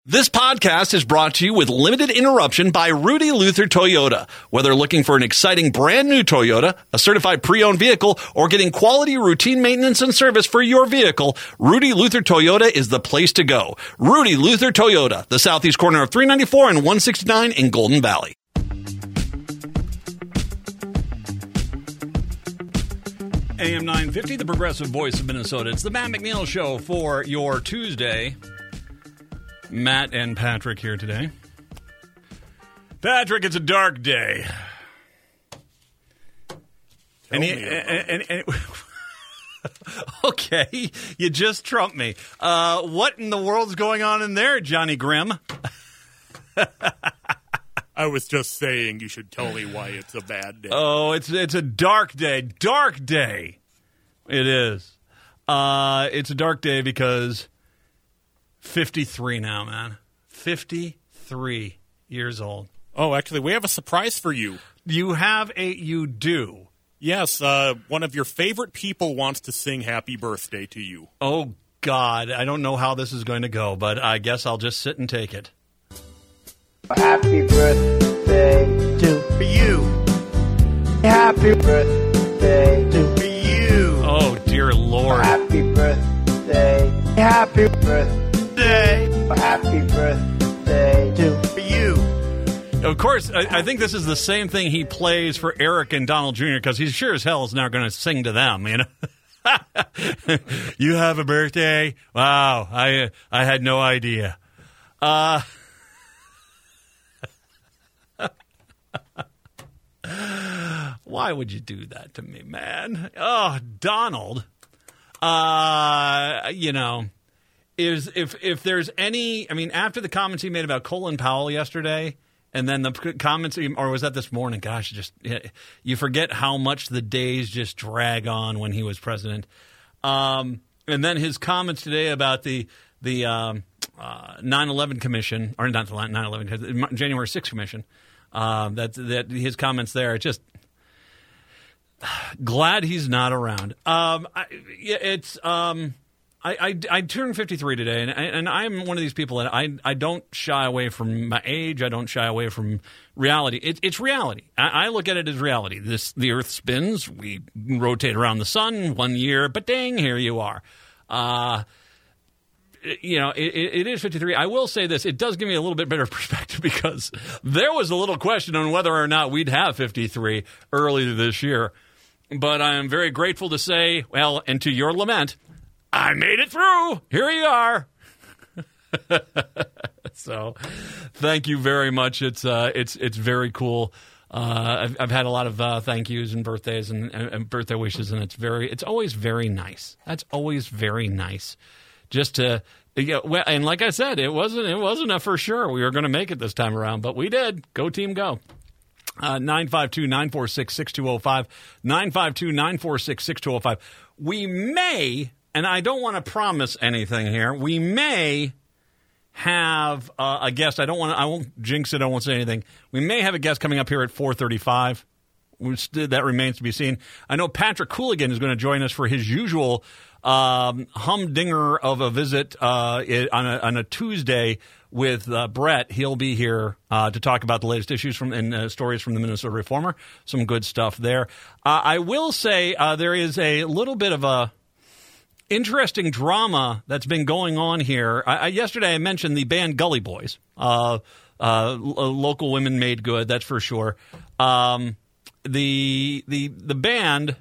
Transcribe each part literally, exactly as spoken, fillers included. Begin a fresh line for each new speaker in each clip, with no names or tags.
This podcast is brought to you with limited interruption by Rudy Luther Toyota. Whether looking for an exciting brand new Toyota, a certified pre-owned vehicle, or getting quality routine maintenance and service for your vehicle, Rudy Luther Toyota is the place to go. Rudy Luther Toyota, the southeast corner of three ninety-four and one sixty-nine in Golden Valley. A M nine fifty, the progressive voice of Minnesota. It's the Matt McNeil Show for your Tuesday. Matt and Patrick here today. Patrick, it's a dark day. And, he, and, and, and okay, you just trumped me. Uh, what in the world's going on in there, Johnny Grimm?
I was just saying you should tell me why it's a bad day.
Oh, it's it's a dark day. Dark day. It is. Uh, it's a dark day because fifty-three now, man. fifty-three years old.
Oh, actually, we have a surprise for you.
You have a, you do.
Yes, uh, one of your favorite people wants to sing happy birthday to you.
Oh, God. I don't know how this is going to go, but I guess I'll just sit and take it.
Happy birthday to you. Happy birthday to you.
Oh, dear Lord.
Happy birthday. Happy birthday. Happy birthday to you.
Of course, I, I think this is the same thing he plays for Eric and Donald Junior because he sure as hell is now going to sing to them, you know? You have a birthday? Wow, I I had no idea. Uh, why would you do that to me, man? Oh, Donald. Uh, you know... Is if if there's any, I mean, after the comments he made about Colin Powell yesterday, and then the comments, or was that this morning? Gosh, just you forget how much the days just drag on when he was president. Um, and then his comments today about the the um, uh, nine eleven Commission, or not the nine eleven, January sixth Commission. Uh, that that his comments there, just glad he's not around. Um, I, it's. Um, I, I, I turned fifty-three today, and, and I'm one of these people that I, I don't shy away from my age. I don't shy away from reality. It, it's reality. I, I look at it as reality. This the Earth spins. We rotate around the sun one year, but dang, here you are. Uh, you know, it, it is fifty-three. I will say this. It does give me a little bit better perspective because there was a little question on whether or not we'd have fifty-three earlier this year. But I am very grateful to say, well, and to your lament, I made it through. Here you are. So, thank you very much. It's uh, it's it's very cool. Uh, I've, I've had a lot of uh, thank yous and birthdays and, and, and birthday wishes, and it's very it's always very nice. That's always very nice. Just to yeah, well, and like I said, it wasn't it wasn't a for sure we were going to make it this time around, but we did. Go team, go. Uh, nine five two, nine four six, six two zero five. nine five two, nine four six, six two zero five. We may. And I don't want to promise anything here. We may have uh, a guest. I don't want to, I won't jinx it. I won't say anything. We may have a guest coming up here at four thirty-five. Which, that remains to be seen. I know Patrick Cooligan is going to join us for his usual um, humdinger of a visit uh, on, a, on a Tuesday with uh, Brett. He'll be here uh, to talk about the latest issues from and uh, stories from the Minnesota Reformer. Some good stuff there. Uh, I will say uh, there is a little bit of a interesting drama that's been going on here. I, I, yesterday I mentioned the band Gully Boys. Uh, uh, local women made good, that's for sure. Um, the the the band,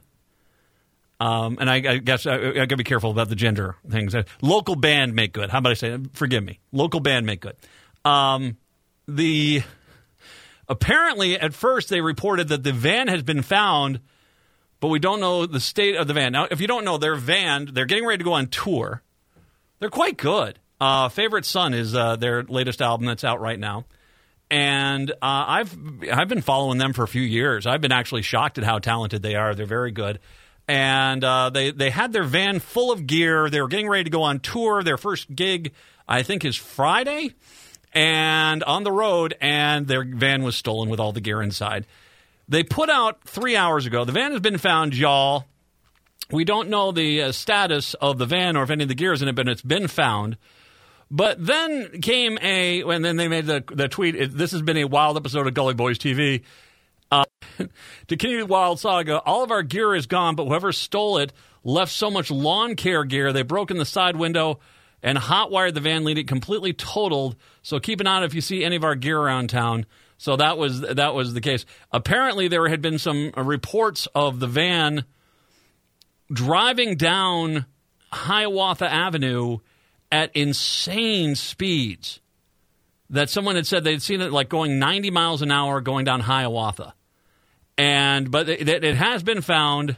um, and I, I guess I, I got to be careful about the gender things. Local band make good. How about I say? Forgive me. Local band make good. Um, the apparently at first they reported that the van has been found, but we don't know the state of the van. Now, if you don't know, their van, they're getting ready to go on tour. They're quite good. Uh, Favorite Son is uh, their latest album that's out right now. And uh, I've I've been following them for a few years. I've been actually shocked at how talented they are. They're very good. And uh, they, they had their van full of gear. They were getting ready to go on tour. Their first gig, I think, is Friday. And on the road, and their van was stolen with all the gear inside. They put out three hours ago. The van has been found, y'all. We don't know the uh, status of the van or if any of the gear is in it, but it's been found. But then came a, and then they made the, the tweet, it, this has been a wild episode of Gully Boys T V. Uh, to continue the wild saga, all of our gear is gone, but whoever stole it left so much lawn care gear, they broke in the side window and hot-wired the van, leaving it completely totaled. So keep an eye out if you see any of our gear around town. So that was that was the case. Apparently, there had been some reports of the van driving down Hiawatha Avenue at insane speeds. That someone had said they'd seen it like going ninety miles an hour going down Hiawatha. And but it, it has been found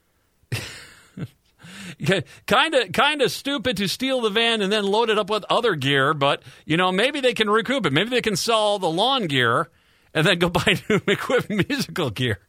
kind of kind of stupid to steal the van and then load it up with other gear, but you know, maybe they can recoup it. Maybe they can sell all the lawn gear and then go buy new equipment musical gear.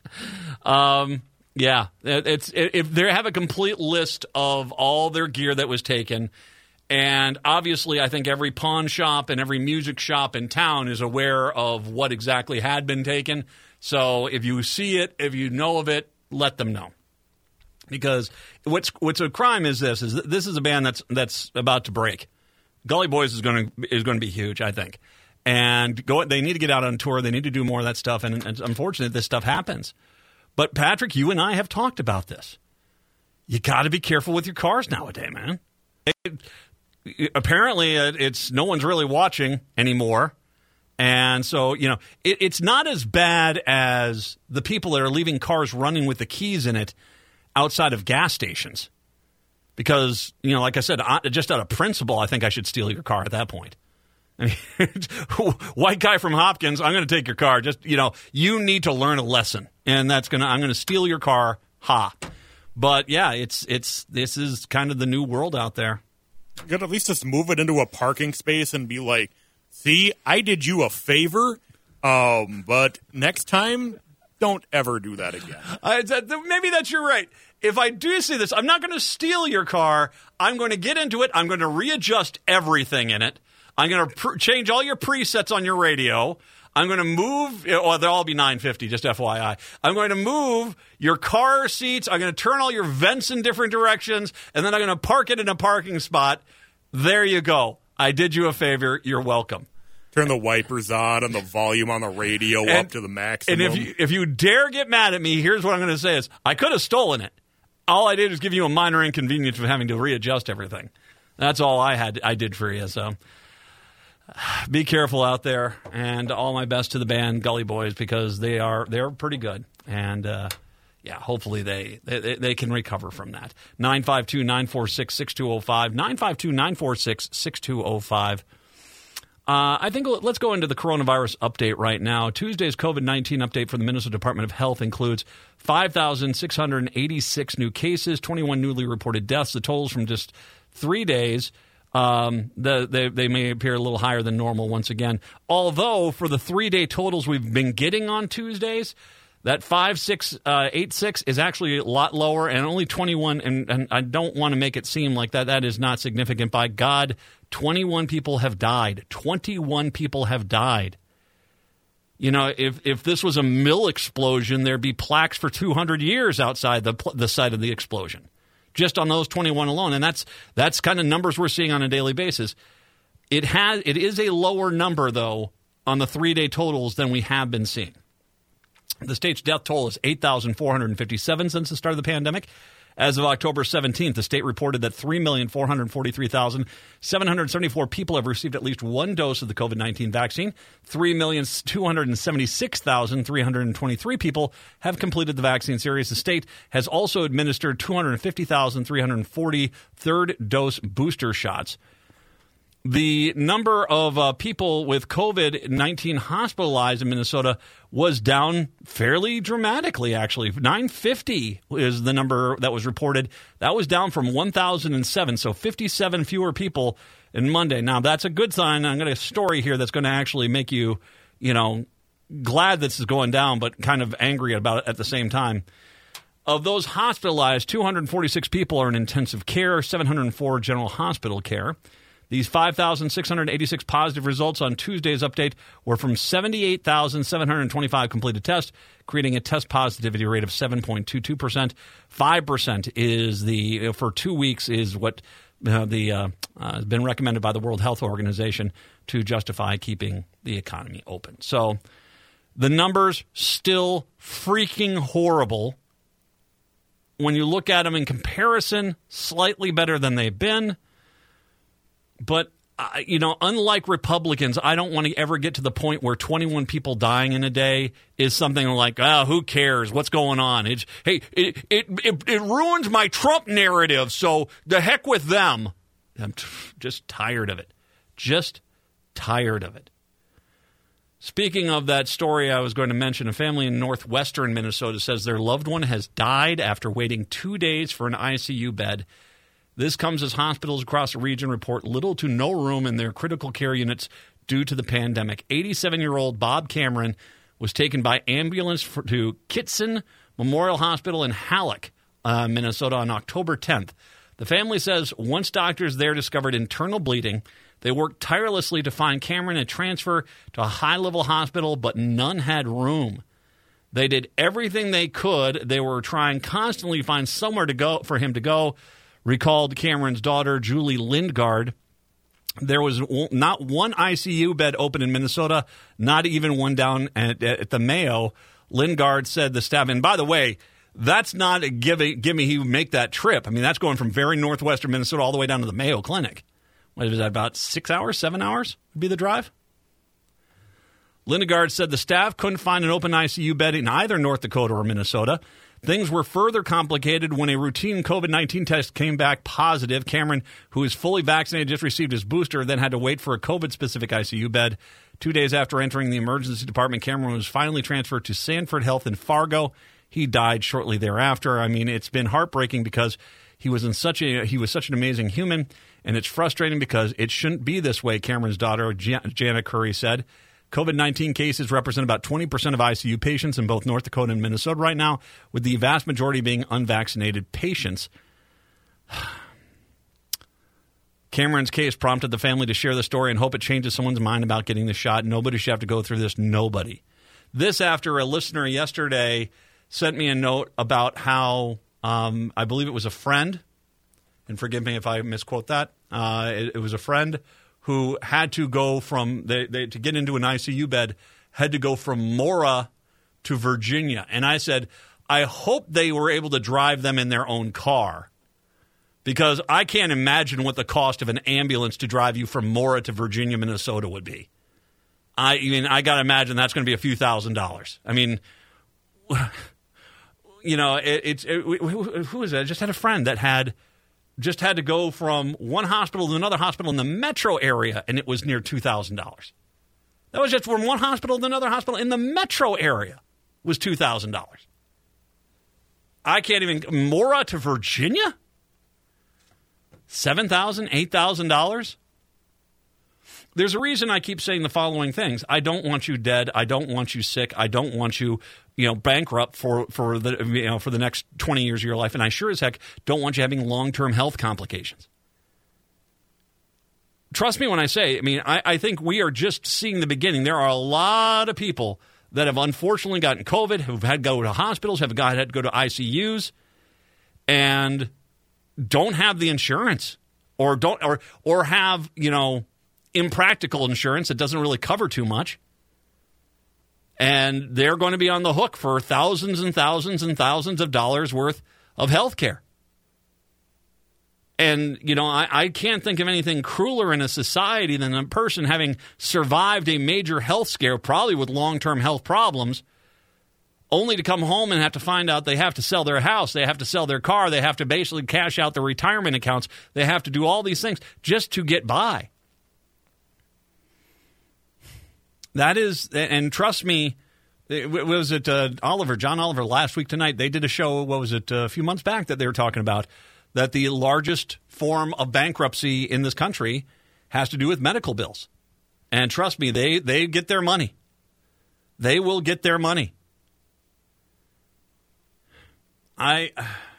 Um yeah, it, it's it, if they have a complete list of all their gear that was taken. And obviously, I think every pawn shop and every music shop in town is aware of what exactly had been taken. So if you see it, if you know of it, let them know. Because what's what's a crime is this: is this is a band that's that's about to break. Gully Boys is going to is going to be huge, I think. And go, they need to get out on tour. They need to do more of that stuff. And, and it's unfortunate this stuff happens. But Patrick, you and I have talked about this. You got to be careful with your cars nowadays, man. It, Apparently, it's no one's really watching anymore. And so, you know, it, it's not as bad as the people that are leaving cars running with the keys in it outside of gas stations. Because, you know, like I said, I, just out of principle, I think I should steal your car at that point. I mean, white guy from Hopkins, I'm going to take your car. Just, you know, you need to learn a lesson. And that's going to, I'm going to steal your car. Ha. But, yeah, it's it's this is kind of the new world out there.
You could at least just move it into a parking space and be like, see, I did you a favor, um, but next time, don't ever do that again.
Uh, maybe that's you're right. If I do see this, I'm not going to steal your car. I'm going to get into it. I'm going to readjust everything in it. I'm going to pr- change all your presets on your radio. I'm going to move, or they'll all be nine fifty, just F Y I. I'm going to move your car seats. I'm going to turn all your vents in different directions, and then I'm going to park it in a parking spot. There you go. I did you a favor. You're welcome.
Turn the wipers on and the volume on the radio and, up to the maximum.
And if you, if you dare get mad at me, here's what I'm going to say is, I could have stolen it. All I did is give you a minor inconvenience of having to readjust everything. That's all I had. I did for you, so... Be careful out there, and all my best to the band Gully Boys because they are they're pretty good, and uh, yeah, hopefully they, they they can recover from that. nine five two, nine four six, six two zero five, nine five two, nine four six, six two zero five. Uh, I think let's go into the coronavirus update right now. Tuesday's COVID nineteen update for the Minnesota Department of Health includes five thousand six hundred eighty-six new cases, twenty-one newly reported deaths. The totals from just three days. Um, the, they, they may appear a little higher than normal once again. Although, for the three-day totals we've been getting on Tuesdays, that five six eight six is actually a lot lower and only twenty-one, and, and I don't want to make it seem like that. That is not significant. By God, twenty-one people have died. twenty-one people have died. You know, if, if this was a mill explosion, there'd be plaques for two hundred years outside the the site of the explosion. Just on those twenty-one alone, and that's that's kind of numbers we're seeing on a daily basis. It has it is a lower number though on the three-day totals than we have been seeing. The state's death toll is eight thousand four hundred fifty-seven since the start of the pandemic. As of October seventeenth, the state reported that three million four hundred forty-three thousand seven hundred seventy-four people have received at least one dose of the COVID nineteen vaccine. three million two hundred seventy-six thousand three hundred twenty-three people have completed the vaccine series. The state has also administered two hundred fifty thousand three hundred forty third-dose booster shots. The number of uh, people with COVID nineteen hospitalized in Minnesota was down fairly dramatically, actually. nine fifty is the number that was reported. That was down from one thousand seven, so fifty-seven fewer people in Monday. Now, that's a good sign. I'm got a story here that's going to actually make you, you know, glad this is going down, but kind of angry about it at the same time. Of those hospitalized, two hundred forty-six people are in intensive care, seven hundred four general hospital care. These five thousand six hundred eighty-six positive results on Tuesday's update were from seventy-eight thousand seven hundred twenty-five completed tests, creating a test positivity rate of seven point two two percent. five percent is the, for two weeks, is what uh, the uh, uh, has been recommended by the World Health Organization to justify keeping the economy open. So the numbers still freaking horrible. When you look at them in comparison, slightly better than they've been. But, uh, you know, unlike Republicans, I don't want to ever get to the point where twenty-one people dying in a day is something like, oh, who cares? What's going on? It's, hey, it, it, it, it ruins my Trump narrative, so the heck with them. I'm t- just tired of it. Just tired of it. Speaking of that story I was going to mention, a family in northwestern Minnesota says their loved one has died after waiting two days for an I C U bed. This comes as hospitals across the region report little to no room in their critical care units due to the pandemic. eighty-seven-year-old Bob Cameron was taken by ambulance for, to Kitson Memorial Hospital in Halleck, uh, Minnesota on October tenth. The family says once doctors there discovered internal bleeding, they worked tirelessly to find Cameron a transfer to a high-level hospital, but none had room. They did everything they could. They were trying constantly to find somewhere to go for him to go, recalled Cameron's daughter, Julie Lindgaard. There was not one I C U bed open in Minnesota, not even one down at, at the Mayo. Lindgaard said the staff, and by the way, that's not a give, give me he would make that trip. I mean, that's going from very northwestern Minnesota all the way down to the Mayo Clinic. What was that, about six hours, seven hours would be the drive? Lindgaard said the staff couldn't find an open I C U bed in either North Dakota or Minnesota. Things were further complicated when a routine COVID nineteen test came back positive. Cameron, who is fully vaccinated, just received his booster, then had to wait for a COVID-specific I C U bed. Two days after entering the emergency department, Cameron was finally transferred to Sanford Health in Fargo. He died shortly thereafter. I mean, it's been heartbreaking because he was in such a he was such an amazing human, and it's frustrating because it shouldn't be this way, Cameron's daughter, Jan- Janet Curry, said. COVID nineteen cases represent about twenty percent of I C U patients in both North Dakota and Minnesota right now, with the vast majority being unvaccinated patients. Cameron's case prompted the family to share the story and hope it changes someone's mind about getting the shot. Nobody should have to go through this. Nobody. This after a listener yesterday sent me a note about how, um, I believe it was a friend, and forgive me if I misquote that, uh, it, it was a friend who had to go from, they, they, to get into an I C U bed, had to go from Mora to Virginia. And I said, I hope they were able to drive them in their own car, because I can't imagine what the cost of an ambulance to drive you from Mora to Virginia, Minnesota would be. I, I mean, I got to imagine that's going to be a few thousand dollars. I mean, you know, it, it's, it, who is it? I just had a friend that had just had to go from one hospital to another hospital in the metro area, and it was near two thousand dollars. That was just from one hospital to another hospital in the metro area was two thousand dollars. I can't even, Mora to Virginia? seven thousand dollars, eight thousand dollars? There's a reason I keep saying the following things. I don't want you dead. I don't want you sick. I don't want you, you know, bankrupt for, for the you know for the next twenty years of your life. And I sure as heck don't want you having long-term health complications. Trust me when I say, I mean, I, I think we are just seeing the beginning. There are a lot of people that have unfortunately gotten COVID, who've had to go to hospitals, have got, had to go to I C Us, and don't have the insurance, or don't, or or have, you know, impractical insurance that doesn't really cover too much. And they're going to be on the hook for thousands and thousands and thousands of dollars worth of health care. And, you know, I, I can't think of anything crueler in a society than a person having survived a major health scare, probably with long-term health problems, only to come home and have to find out they have to sell their house, they have to sell their car, they have to basically cash out their retirement accounts, they have to do all these things just to get by. That is, and trust me, it, was it uh, Oliver, John Oliver last week tonight, they did a show, what was it, a few months back that they were talking about, that the largest form of bankruptcy in this country has to do with medical bills. And trust me, they, they get their money. They will get their money. I,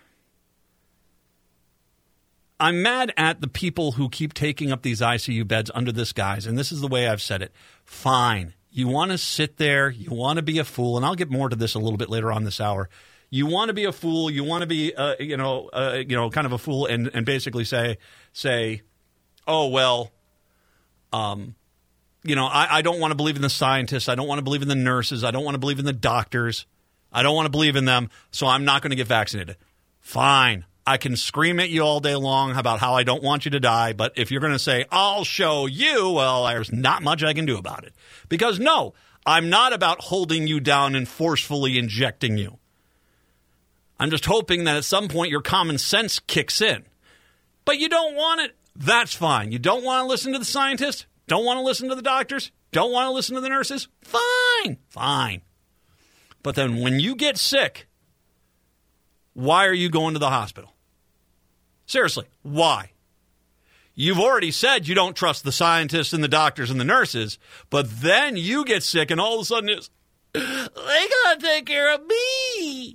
I'm mad at the people who keep taking up these I C U beds under this guise, and this is the way I've said it. Fine. You want to sit there, you want to be a fool, and I'll get more to this a little bit later on this hour. You want to be a fool. You want to be, uh, you know, uh, you know, kind of a fool, and, and basically say, say, oh well, um, you know, I, I don't want to believe in the scientists. I don't want to believe in the nurses. I don't want to believe in the doctors. I don't want to believe in them, so I'm not going to get vaccinated. Fine. I can scream at you all day long about how I don't want you to die, but if you're going to say, I'll show you, well, there's not much I can do about it. Because no, I'm not about holding you down and forcefully injecting you. I'm just hoping that at some point your common sense kicks in. But you don't want it. That's fine. You don't want to listen to the scientists? Don't want to listen to the doctors? Don't want to listen to the nurses? Fine. Fine. But then when you get sick, why are you going to the hospital? Seriously, why? You've already said you don't trust the scientists and the doctors and the nurses, but then you get sick and all of a sudden it's, they gotta take care of me.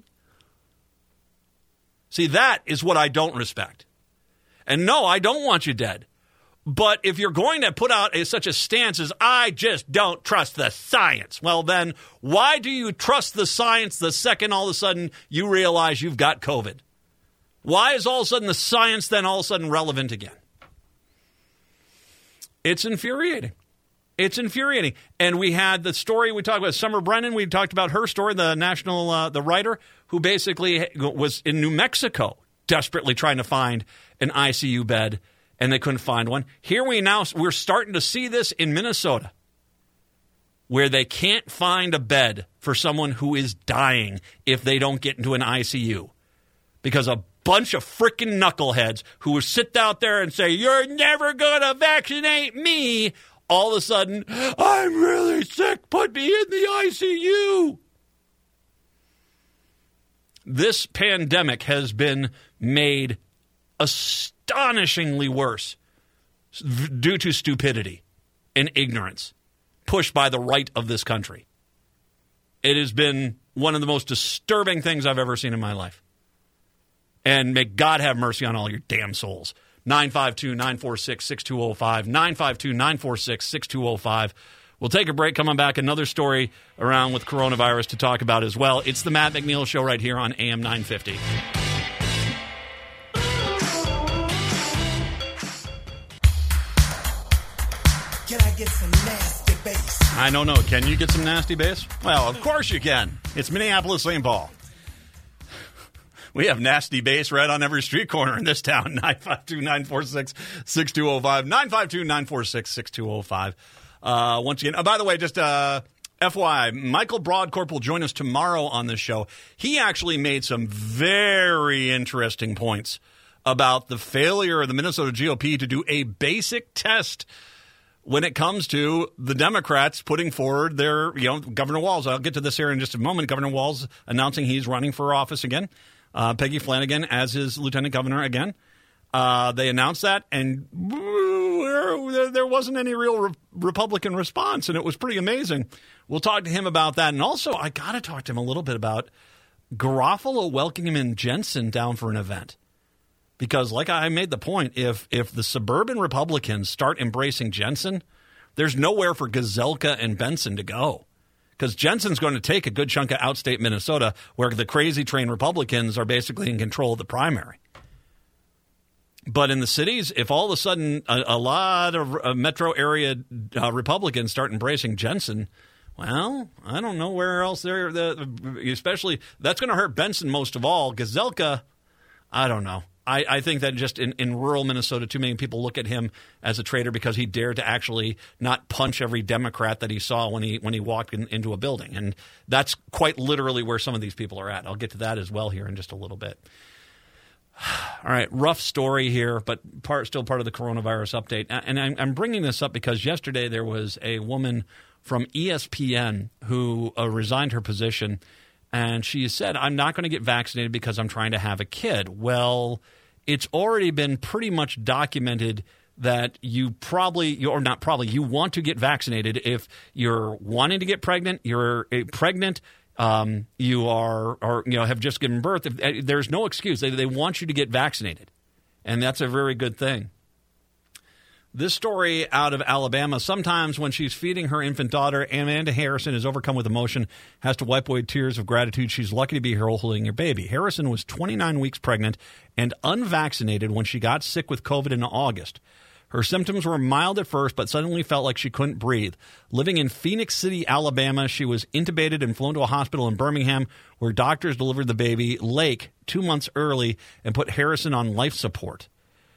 See, that is what I don't respect. And no, I don't want you dead. But if you're going to put out a, such a stance as, I just don't trust the science, well then, why do you trust the science the second all of a sudden you realize you've got COVID? Why is all of a sudden the science then all of a sudden relevant again? It's infuriating. It's infuriating. And we had the story we talked about, Summer Brennan. We talked about her story, the national, uh, the writer who basically was in New Mexico desperately trying to find an I C U bed, and they couldn't find one. Here we now, we're starting to see this in Minnesota, where they can't find a bed for someone who is dying if they don't get into an I C U. Because a bunch of freaking knuckleheads who sit out there and say, you're never going to vaccinate me, all of a sudden, I'm really sick, put me in the I C U. This pandemic has been made astonishingly worse due to stupidity and ignorance pushed by the right of this country. It has been one of the most disturbing things I've ever seen in my life. And may God have mercy on all your damn souls. nine five two, nine four six, six two zero five, nine five two, nine four six, six two zero five. We'll take a break, coming back, another story around with coronavirus to talk about as well. It's the Matt McNeil Show right here on A M nine fifty.
Can I get some nasty bass?
I don't know. Can you get some nasty bass? Well, of course you can. It's Minneapolis, Saint Paul. We have nasty bass right on every street corner in this town. nine five two, nine four six, six two zero five. nine five two, nine four six, six two zero five. Uh, once again, oh, by the way, just uh, F Y I, Michael Broadcorp will join us tomorrow on this show. He actually made some very interesting points about the failure of the Minnesota G O P to do a basic test when it comes to the Democrats putting forward their, you know, Governor Walz. I'll get to this here in just a moment. Governor Walz announcing he's running for office again. Uh, Peggy Flanagan as his lieutenant governor again. Uh, they announced that, and there, there wasn't any real re- Republican response, and it was pretty amazing. We'll talk to him about that. And also, I got to talk to him a little bit about Garofalo welcoming Jensen down for an event. Because like I made the point, if if the suburban Republicans start embracing Jensen, there's nowhere for Gazelka and Benson to go. Because Jensen's going to take a good chunk of outstate Minnesota where the crazy train Republicans are basically in control of the primary. But in the cities, if all of a sudden a, a lot of uh, metro area uh, Republicans start embracing Jensen, well, I don't know where else they're, the, especially, that's going to hurt Benson most of all. Gazelka, I don't know. I, I think that just in, in rural Minnesota, too many people look at him as a traitor because he dared to actually not punch every Democrat that he saw when he when he walked in, into a building. And that's quite literally where some of these people are at. I'll get to that as well here in just a little bit. All right, rough story here, but part still part of the coronavirus update. And I'm, I'm bringing this up because yesterday there was a woman from E S P N who uh, resigned her position. And she said, I'm not going to get vaccinated because I'm trying to have a kid. Well, it's already been pretty much documented that you probably, or not probably, you want to get vaccinated if you're wanting to get pregnant, you're pregnant, um, you are, or you know, have just given birth. If, there's no excuse. They, they want you to get vaccinated. And that's a very good thing. This story out of Alabama. Sometimes when she's feeding her infant daughter, Amanda Harrison is overcome with emotion, has to wipe away tears of gratitude. She's lucky to be here holding her baby. Harrison was twenty-nine weeks pregnant and unvaccinated when she got sick with COVID in August. Her symptoms were mild at first, but suddenly felt like she couldn't breathe. Living in Phoenix City, Alabama, she was intubated and flown to a hospital in Birmingham where doctors delivered the baby, Lake, two months early and put Harrison on life support.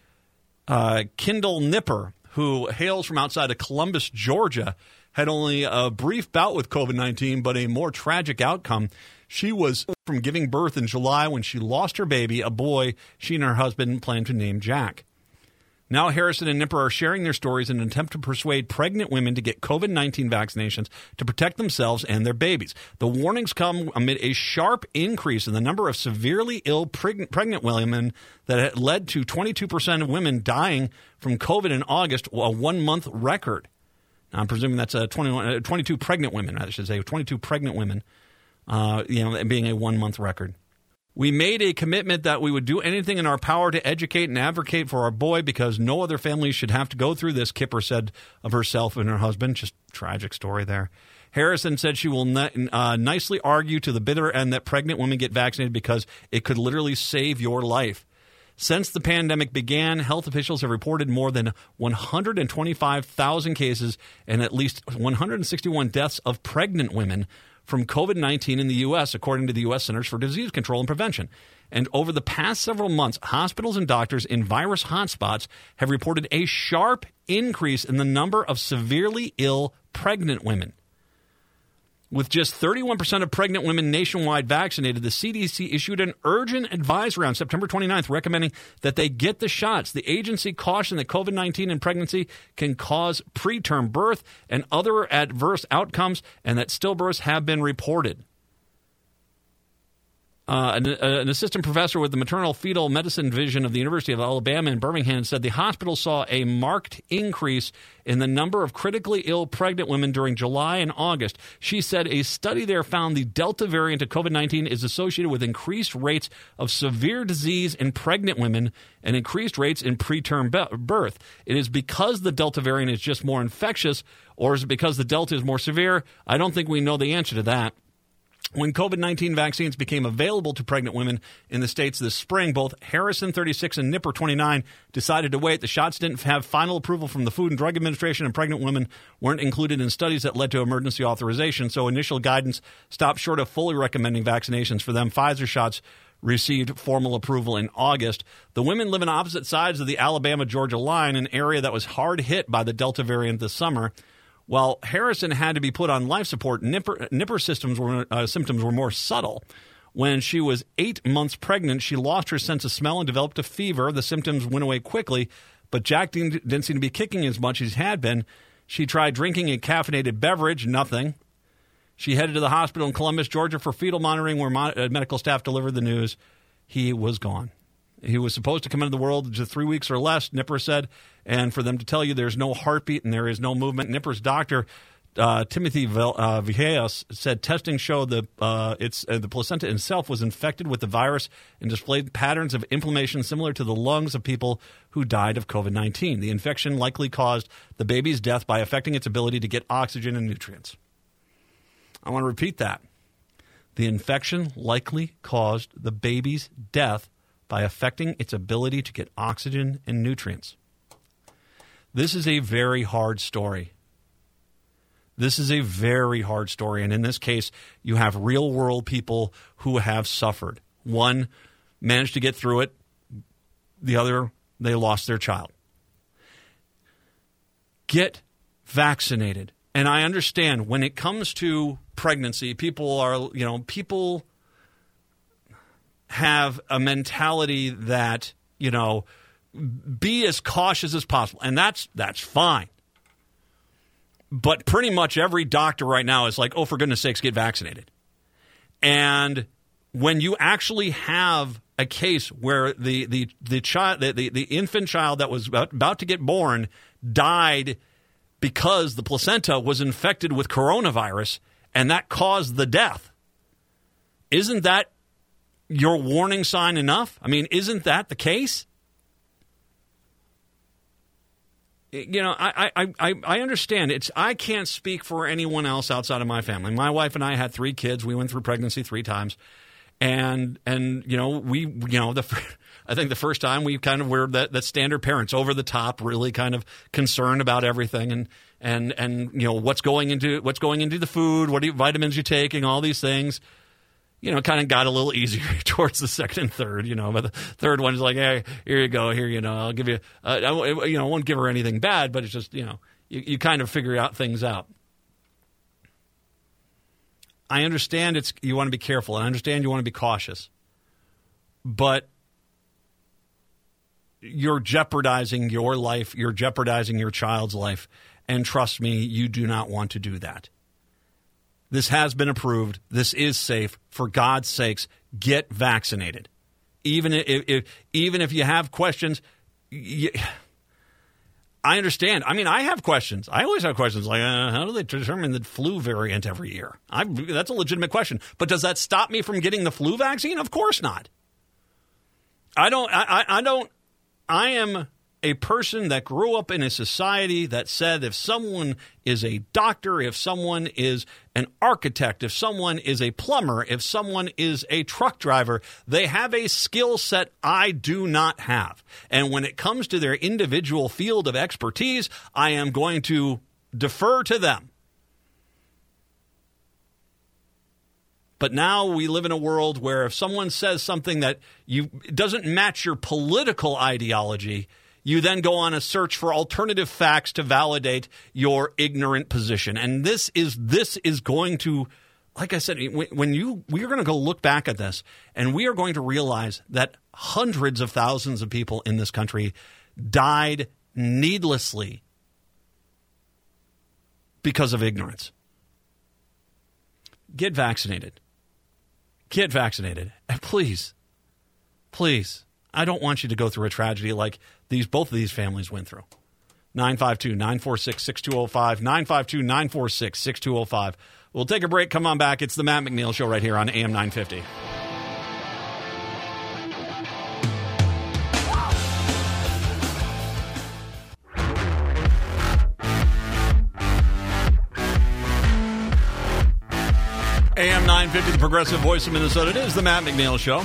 Uh, Kendall Nipper, who hails from outside of Columbus, Georgia, had only a brief bout with COVID nineteen, but a more tragic outcome. She was from giving birth in July when she lost her baby, a boy she and her husband planned to name Jack. Now Harrison and Nipper are sharing their stories in an attempt to persuade pregnant women to get COVID nineteen vaccinations to protect themselves and their babies. The warnings come amid a sharp increase in the number of severely ill preg- pregnant women that had led to twenty-two percent of women dying from COVID in August, a one-month record. Now, I'm presuming that's a twenty-one, uh, twenty-two pregnant women, I should say, twenty-two pregnant women, uh, you know, being a one-month record. We made a commitment that we would do anything in our power to educate and advocate for our boy because no other family should have to go through this, Kipper said of herself and her husband. Just tragic story there. Harrison said she will n- uh, nicely argue to the bitter end that pregnant women get vaccinated because it could literally save your life. Since the pandemic began, health officials have reported more than one hundred twenty-five thousand cases and at least one hundred sixty-one deaths of pregnant women from COVID nineteen in the U S, according to the U S Centers for Disease Control and Prevention. And over the past several months, hospitals and doctors in virus hotspots have reported a sharp increase in the number of severely ill pregnant women. With just thirty-one percent of pregnant women nationwide vaccinated, the C D C issued an urgent advisory on September twenty-ninth recommending that they get the shots. The agency cautioned that COVID nineteen in pregnancy can cause preterm birth and other adverse outcomes, and that stillbirths have been reported. Uh, an, an assistant professor with the maternal fetal medicine division of the University of Alabama in Birmingham said the hospital saw a marked increase in the number of critically ill pregnant women during July and August. She said a study there found the Delta variant of COVID nineteen is associated with increased rates of severe disease in pregnant women and increased rates in preterm be- birth. It is because the Delta variant is just more infectious, or is it because the Delta is more severe? I don't think we know the answer to that. When COVID nineteen vaccines became available to pregnant women in the states this spring, both Harrison, thirty-six, and Nipper, twenty-nine, decided to wait. The shots didn't have final approval from the Food and Drug Administration, and pregnant women weren't included in studies that led to emergency authorization, so initial guidance stopped short of fully recommending vaccinations for them. Pfizer shots received formal approval in August. The women live on opposite sides of the Alabama-Georgia line, an area that was hard hit by the Delta variant this summer. While Harrison had to be put on life support, Nipper, Nipper systems were, uh, symptoms were more subtle. When she was eight months pregnant, she lost her sense of smell and developed a fever. The symptoms went away quickly, but Jack didn't, didn't seem to be kicking as much as he had been. She tried drinking a caffeinated beverage, nothing. She headed to the hospital in Columbus, Georgia for fetal monitoring, where mo- uh, medical staff delivered the news. He was gone. He was supposed to come into the world in just three weeks or less, Nipper said, and for them to tell you there's no heartbeat and there is no movement. Nipper's doctor, uh, Timothy Vel- uh, Villegas, said testing showed that uh, it's, uh, the placenta itself was infected with the virus and displayed patterns of inflammation similar to the lungs of people who died of COVID nineteen. The infection likely caused the baby's death by affecting its ability to get oxygen and nutrients. I want to repeat that. The infection likely caused the baby's death by affecting its ability to get oxygen and nutrients. This is a very hard story. This is a very hard story, and in this case, you have real-world people who have suffered. One managed to get through it. The other, they lost their child. Get vaccinated. And I understand when it comes to pregnancy, people are, you know, people have a mentality that, you know, be as cautious as possible. And that's that's fine. But pretty much every doctor right now is like, oh, for goodness sakes, get vaccinated. And when you actually have a case where the the the child the, the, the infant child that was about, about to get born died because the placenta was infected with coronavirus and that caused the death, isn't that your warning sign enough? I mean, isn't that the case? you know, I, I, I, I understand. It's I can't speak for anyone else outside of my family. My wife and I had three kids. We went through pregnancy three times. And, and you know, we, you know, the I think the first time we kind of were that, that standard parents, over the top, really kind of concerned about everything and, and, and, you know, what's going into, what's going into the food, what are you, vitamins you're taking, all these things. You know, kind of got a little easier towards the second and third, you know, but the third one is like, hey, here you go, here, you know, I'll give you, uh, I, you know, I won't give her anything bad, but it's just, you know, you, you kind of figure out things out. I understand it's you want to be careful, and I understand you want to be cautious, but you're jeopardizing your life, you're jeopardizing your child's life, and trust me, you do not want to do that. This has been approved. This is safe. For God's sakes, get vaccinated. Even if, if even if you have questions, you, I understand. I mean, I have questions. I always have questions like, uh, how do they determine the flu variant every year? I, that's a legitimate question. But does that stop me from getting the flu vaccine? Of course not. I don't. I, I, I don't. I am a person that grew up in a society that said if someone is a doctor, if someone is an architect, if someone is a plumber, if someone is a truck driver, they have a skill set I do not have. And when it comes to their individual field of expertise, I am going to defer to them. But now we live in a world where if someone says something that you doesn't match your political ideology, you then go on a search for alternative facts to validate your ignorant position. And this is this is going to, like I said, when you we are going to go look back at this, and we are going to realize that hundreds of thousands of people in this country died needlessly because of ignorance. Get vaccinated. Get vaccinated. And please, please, I don't want you to go through a tragedy like these both of these families went through. nine five two, nine four six, six two zero five, nine five two, nine four six, six two zero five. We'll take a break. Come on back. It's the Matt McNeil Show right here on A M nine fifty. A M nine fifty, the progressive voice of Minnesota. It is the Matt McNeil Show.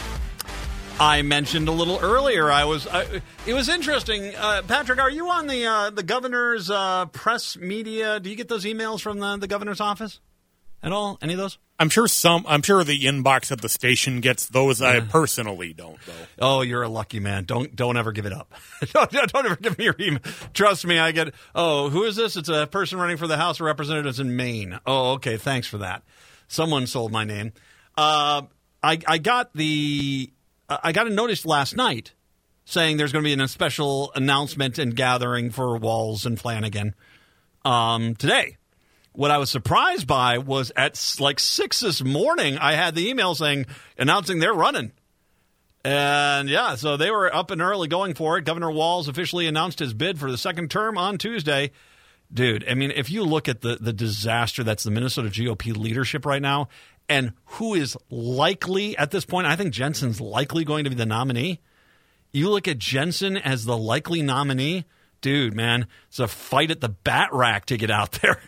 I mentioned a little earlier, I was. I, it was interesting. Uh, Patrick, are you on the uh, the governor's uh, press media? Do you get those emails from the, the governor's office at all? Any of those?
I'm sure some. I'm sure the inbox at the station gets those. Yeah. I personally don't, though.
Oh, you're a lucky man. Don't don't ever give it up. don't, don't ever give me your email. Trust me, I get. Oh, who is this? It's a person running for the House of Representatives in Maine. Oh, okay. Thanks for that. Someone sold my name. Uh, I I got the. I got a notice last night saying there's going to be a special announcement and gathering for Walz and Flanagan um, today. What I was surprised by was at like six this morning, I had the email saying announcing they're running. And, yeah, so they were up and early going for it. Governor Walz officially announced his bid for the second term on Tuesday. Dude, I mean, if you look at the, the disaster that's the Minnesota G O P leadership right now, and who is likely at this point, I think Jensen's likely going to be the nominee. You look at Jensen as the likely nominee, dude, man, it's a fight at the bat rack to get out there.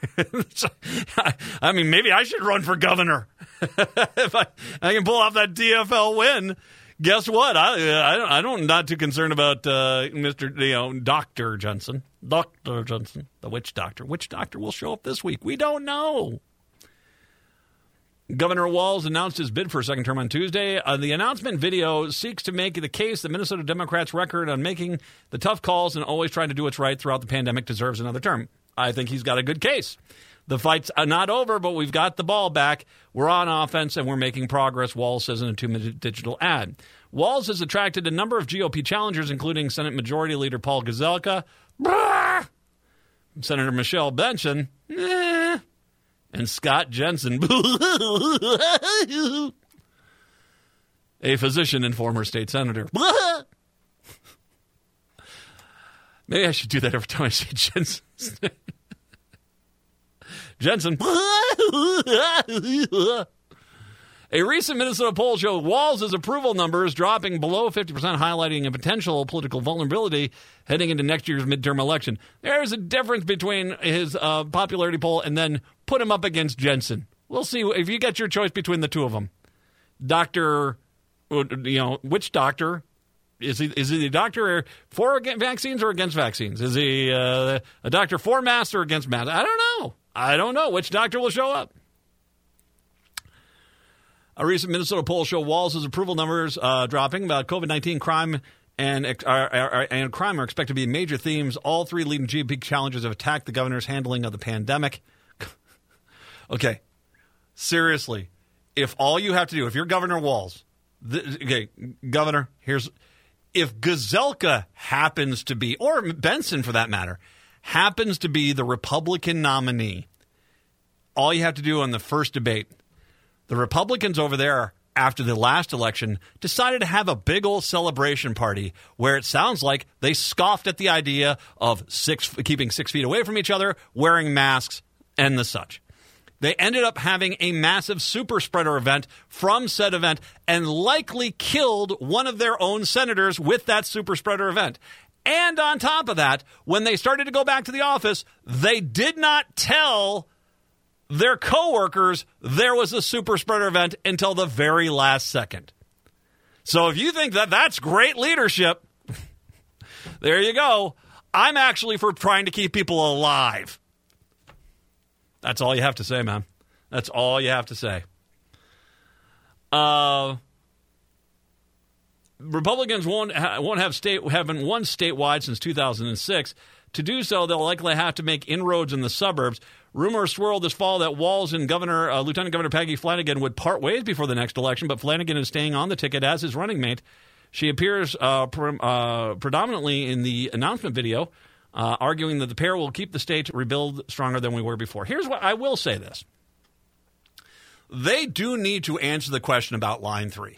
I mean, maybe I should run for governor. If I, I can pull off that D F L win, guess what? I I don't, I don't not too concerned about uh, Mister You know Doctor Jensen, Doctor Jensen, the witch doctor. Which doctor will show up this week? We don't know. Governor Walz announced his bid for a second term on Tuesday. Uh, the announcement video seeks to make the case that Minnesota Democrats' record on making the tough calls and always trying to do what's right throughout the pandemic deserves another term. I think he's got a good case. The fight's not over, but we've got the ball back. We're on offense, and we're making progress, Walz says in a two-minute digital ad. Walz has attracted a number of G O P challengers, including Senate Majority Leader Paul Gazelka, Senator Michelle Benson, eh, and Scott Jensen, a physician and former state senator. Maybe I should do that every time I say Jensen. Jensen. A recent Minnesota poll showed Walz' approval numbers dropping below fifty percent, highlighting a potential political vulnerability heading into next year's midterm election. There's a difference between his uh, popularity poll and then put him up against Jensen. We'll see if you get your choice between the two of them. Doctor, you know, which doctor? Is he is he a doctor for vaccines or against vaccines? Is he uh, a doctor for masks or against masks? I don't know. I don't know which doctor will show up. A recent Minnesota poll showed Walz' approval numbers uh, dropping. About COVID nineteen, crime and uh, uh, and crime are expected to be major themes. All three leading G O P challenges have attacked the governor's handling of the pandemic. Okay, seriously, if all you have to do, if you're Governor Walz, the, okay, Governor, here's if Gazelka happens to be, or Benson for that matter, happens to be the Republican nominee, all you have to do on the first debate. The Republicans over there, after the last election, decided to have a big old celebration party where it sounds like they scoffed at the idea of six, keeping six feet away from each other, wearing masks, and the such. They ended up having a massive super spreader event from said event and likely killed one of their own senators with that super spreader event. And on top of that, when they started to go back to the office, they did not tell their coworkers there was a super spreader event until the very last second. So if you think that that's great leadership, there you go. I'm actually for trying to keep people alive. That's all you have to say, man. That's all you have to say. Uh, Republicans won't ha- won't have state haven't won statewide since two thousand six. To do so, they'll likely have to make inroads in the suburbs. Rumors swirled this fall that Walz and Governor uh, Lieutenant Governor Peggy Flanagan would part ways before the next election, but Flanagan is staying on the ticket as his running mate. She appears uh, pre- uh, predominantly in the announcement video, uh, arguing that the pair will keep the state rebuild stronger than we were before. Here's what I will say this. They do need to answer the question about Line three.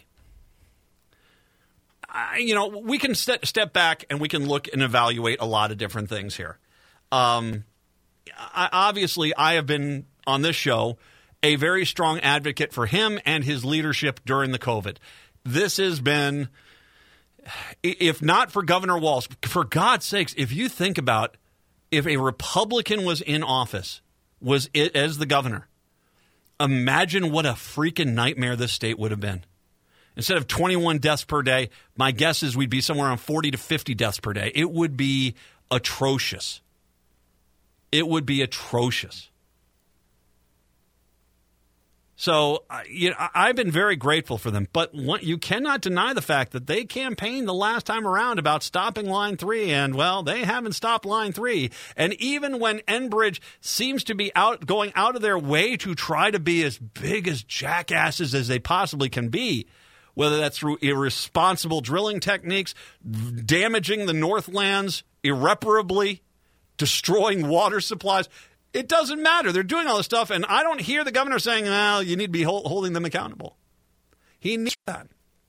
I, you know, we can st- step back and we can look and evaluate a lot of different things here. Um I, obviously, I have been on this show a very strong advocate for him and his leadership during the COVID. This has been, if not for Governor Walz, for God's sakes, if you think about if a Republican was in office, was it as the governor, imagine what a freaking nightmare this state would have been. Instead of twenty-one deaths per day, my guess is we'd be somewhere around forty to fifty deaths per day. It would be atrocious. It would be atrocious. So, uh, you know, I've been very grateful for them, but one, you cannot deny the fact that they campaigned the last time around about stopping Line three, and, well, they haven't stopped Line three. And even when Enbridge seems to be out going out of their way to try to be as big as jackasses as they possibly can be, whether that's through irresponsible drilling techniques, damaging the Northlands irreparably, destroying water supplies. It doesn't matter. They're doing all this stuff, and I don't hear the governor saying, well, you need to be hold, holding them accountable. He needs that.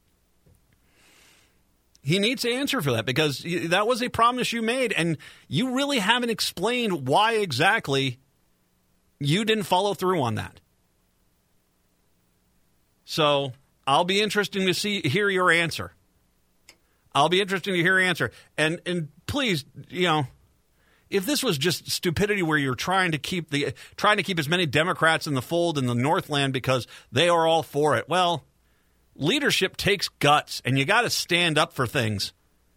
He needs to answer for that because that was a promise you made, and you really haven't explained why exactly you didn't follow through on that. So I'll be interested to see hear your answer. I'll be interested to hear your answer. And and please, you know, if this was just stupidity where you're trying to keep the trying to keep as many Democrats in the fold in the Northland because they are all for it, well, leadership takes guts, and you got to stand up for things.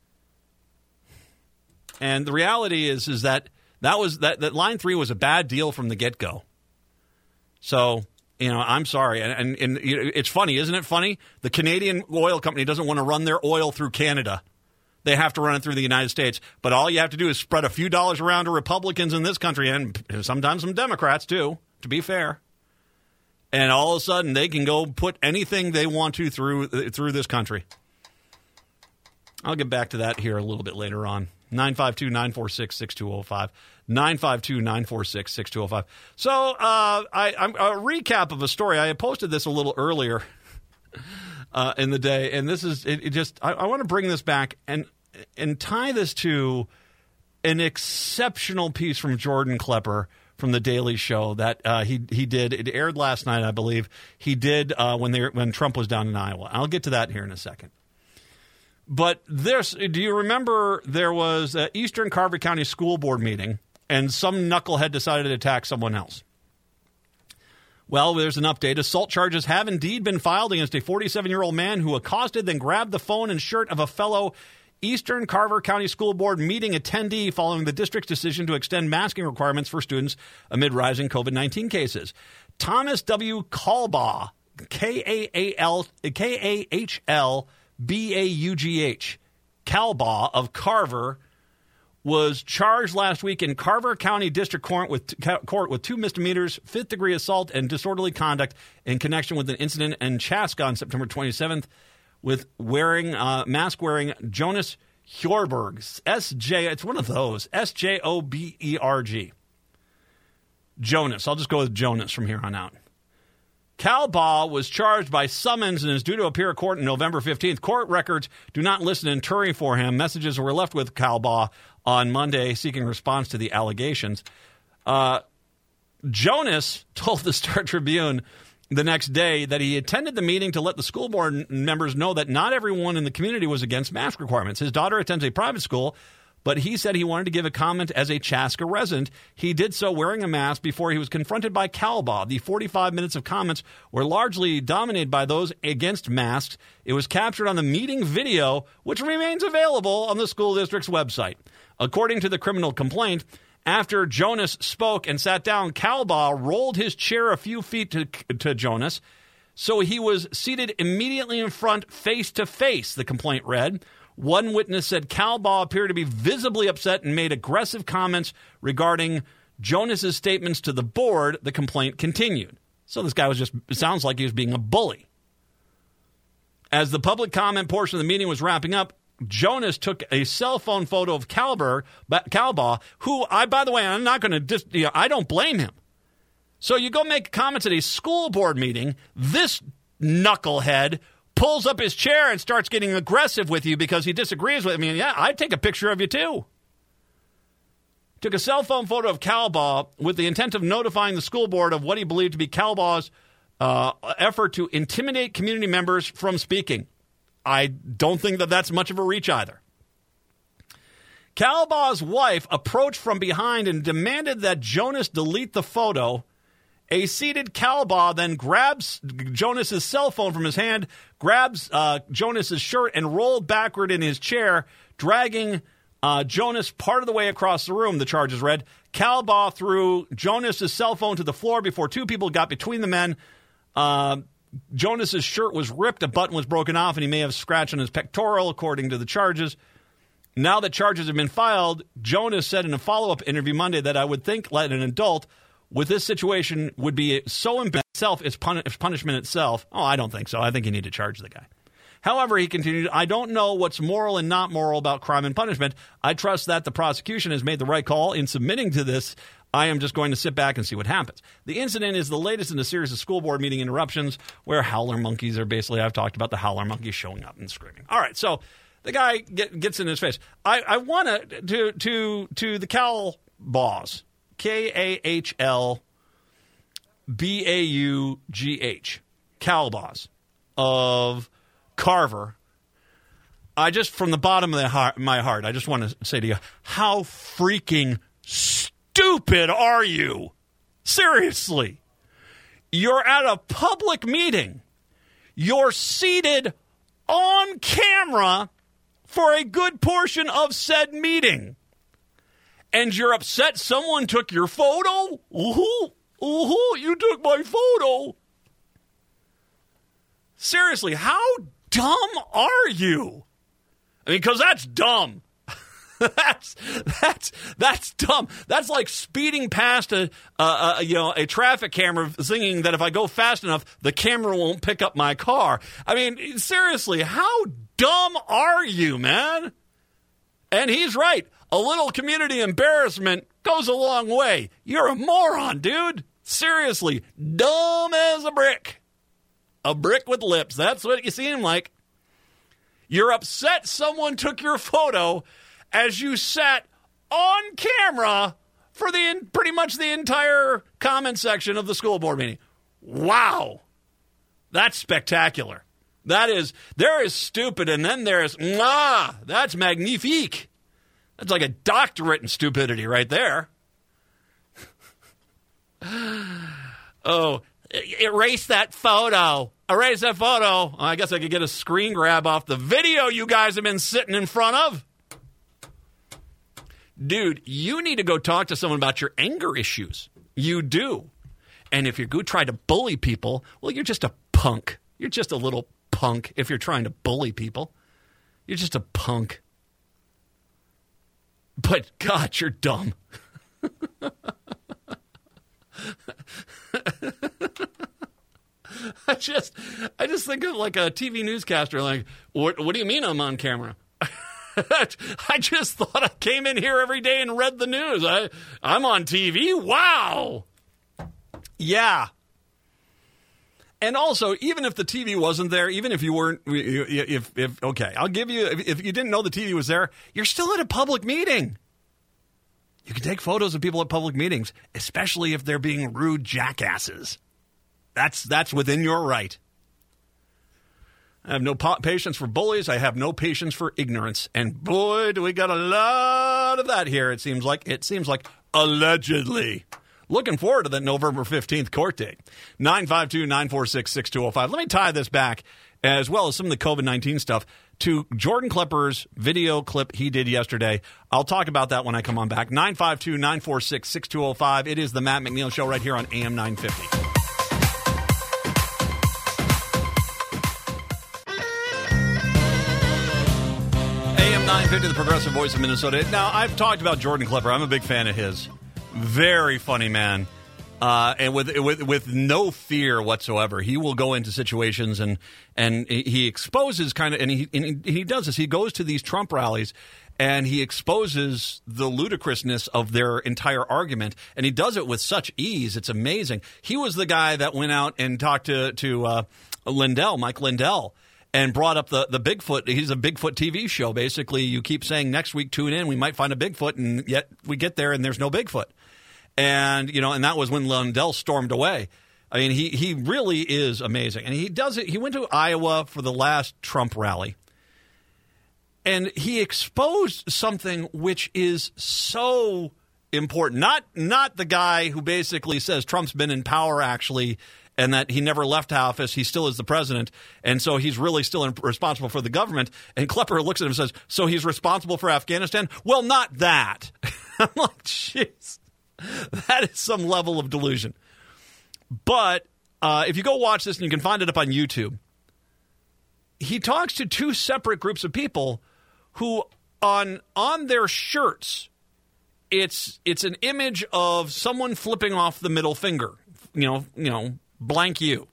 And the reality is, is that that was that, that Line Three was a bad deal from the get go. So, you know, I'm sorry, and, and, and it's funny, isn't it? Funny, the Canadian oil company doesn't want to run their oil through Canada. They have to run it through the United States. But all you have to do is spread a few dollars around to Republicans in this country, and sometimes some Democrats too, to be fair. And all of a sudden, they can go put anything they want to through through this country. I'll get back to that here a little bit later on. nine five two, nine four six, six two zero five. nine five two, nine four six, six two zero five. So uh, I, I'm, a recap of a story. I had posted this a little earlier uh, in the day, and this is it, it just I, I want to bring this back and and tie this to an exceptional piece from Jordan Klepper from the Daily Show that uh, he he did. It aired last night, I believe. He did uh, when they when Trump was down in Iowa. I'll get to that here in a second. But this, do you remember there was an Eastern Carver County School Board meeting, and some knucklehead decided to attack someone else? Well, there's an update. Assault charges have indeed been filed against a forty-seven-year-old man who accosted, then grabbed the phone and shirt of a fellow Eastern Carver County School Board meeting attendee following the district's decision to extend masking requirements for students amid rising COVID nineteen cases. Thomas W. Kalbaugh, K A L K A H L B A U G H, Kalbaugh of Carver, was charged last week in Carver County District Court with, court with two misdemeanors, fifth-degree assault, and disorderly conduct in connection with an incident in Chaska on September twenty-seventh with wearing uh, mask-wearing Jonas Hjorberg, S J, it's one of those, S J O B E R G. Jonas. I'll just go with Jonas from here on out. Kalbaugh was charged by summons and is due to appear at court on November fifteenth. Court records do not list an attorney for him. Messages were left with Kalbaugh on Monday seeking response to the allegations. Uh, Jonas told the Star Tribune the next day that he attended the meeting to let the school board members know that not everyone in the community was against mask requirements. His daughter attends a private school, but he said he wanted to give a comment as a Chaska resident. He did so wearing a mask before he was confronted by Kalbaugh. The forty-five minutes of comments were largely dominated by those against masks. It was captured on the meeting video, which remains available on the school district's website. According to the criminal complaint, after Jonas spoke and sat down, Kalbaugh rolled his chair a few feet to, to Jonas, so he was seated immediately in front, face to face, the complaint read. One witness said Kalbaugh appeared to be visibly upset and made aggressive comments regarding Jonas's statements to the board. The complaint continued. So this guy was just, it sounds like he was being a bully. As the public comment portion of the meeting was wrapping up, Jonas took a cell phone photo of Kalbaugh, Kalbaugh, who I, by the way, I'm not going to just, you know, I don't blame him. So you go make comments at a school board meeting, this knucklehead pulls up his chair and starts getting aggressive with you because he disagrees with me. I mean, yeah, I'd take a picture of you too. Took a cell phone photo of Kalbaugh with the intent of notifying the school board of what he believed to be Kalbaugh's uh, effort to intimidate community members from speaking. I don't think that that's much of a reach either. Kalbaugh's wife approached from behind and demanded that Jonas delete the photo. A seated Kalbaugh then grabs Jonas's cell phone from his hand, grabs uh, Jonas's shirt, and rolled backward in his chair, dragging uh, Jonas part of the way across the room, the charges read. Kalbaugh threw Jonas's cell phone to the floor before two people got between the men. Uh, Jonas's shirt was ripped, a button was broken off, and he may have scratched on his pectoral, according to the charges. Now that charges have been filed, Jonas said in a follow-up interview Monday that I would think like an adult with this situation would be so embarrassing itself is pun- punishment itself. Oh, I don't think so. I think you need to charge the guy. However, he continued, I don't know what's moral and not moral about crime and punishment. I trust that the prosecution has made the right call in submitting to this. I am just going to sit back and see what happens. The incident is the latest in a series of school board meeting interruptions where howler monkeys are basically, I've talked about the howler monkeys showing up and screaming. All right, so the guy get, gets in his face. I, I want to, to, to, to the Kalbaughs. K A H L B A U G H, Kalbaughs of Carver. I just, from the bottom of the heart, my heart, I just want to say to you, how freaking stupid are you? Seriously. You're at a public meeting. You're seated on camera for a good portion of said meeting. And you're upset someone took your photo? Ooh, ooh, you took my photo. Seriously, how dumb are you? I mean, because that's dumb. that's that's that's dumb. That's like speeding past a, a, a you know a traffic camera, thinking that if I go fast enough, the camera won't pick up my car. I mean, seriously, how dumb are you, man? And he's right. A little community embarrassment goes a long way. You're a moron, dude. Seriously, dumb as a brick. A brick with lips. That's what you seem like. You're upset someone took your photo as you sat on camera for the in, pretty much the entire comment section of the school board meeting. Wow. That's spectacular. That is, there is stupid, and then there's, mwah, that's magnifique. That's like a doctorate in stupidity right there. Oh, erase that photo. Erase that photo. I guess I could get a screen grab off the video you guys have been sitting in front of. Dude, you need to go talk to someone about your anger issues. You do. And if you go try to bully people, well, you're just a punk. You're just a little punk if you're trying to bully people. You're just a punk. But, God, you're dumb. I just I just think of like a T V newscaster like, what, what do you mean I'm on camera? I just thought I came in here every day and read the news. I, I'm on T V? Wow. Yeah. And also, even if the T V wasn't there, even if you weren't, if, if okay, I'll give you, if, if you didn't know the T V was there, you're still at a public meeting. You can take photos of people at public meetings, especially if they're being rude jackasses. That's that's within your right. I have no pa- patience for bullies. I have no patience for ignorance. And boy, do we got a lot of that here, it seems like. It seems like allegedly. Looking forward to that November fifteenth court date. nine five two, nine four six, six two zero five. Let me tie this back, as well as some of the covid nineteen stuff, to Jordan Klepper's video clip he did yesterday. I'll talk about that when I come on back. nine five two, nine four six, six two zero five. It is the Matt McNeil Show right here on A M nine fifty. A M nine fifty, the progressive voice of Minnesota. Now, I've talked about Jordan Klepper. I'm a big fan of his. Very funny man, uh, and with, with with no fear whatsoever. He will go into situations and and he exposes kind of, and he and he does this. He goes to these Trump rallies and he exposes the ludicrousness of their entire argument, and he does it with such ease. It's amazing. He was the guy that went out and talked to to uh, Lindell, Mike Lindell, and brought up the, the Bigfoot. He's a Bigfoot T V show. Basically, you keep saying next week, tune in, we might find a Bigfoot, and yet we get there and there's no Bigfoot. And, you know, and that was when Lindell stormed away. I mean, he, he really is amazing. And he does it. He went to Iowa for the last Trump rally. And he exposed something which is so important. Not, not the guy who basically says Trump's been in power, actually, and that he never left office. He still is the president. And so he's really still in, responsible for the government. And Klepper looks at him and says, so he's responsible for Afghanistan? Well, not that. I'm like, jeez. That is some level of delusion. But uh, if you go watch this, and you can find it up on YouTube, he talks to two separate groups of people who on on their shirts, it's it's an image of someone flipping off the middle finger, you know, you know, blank you.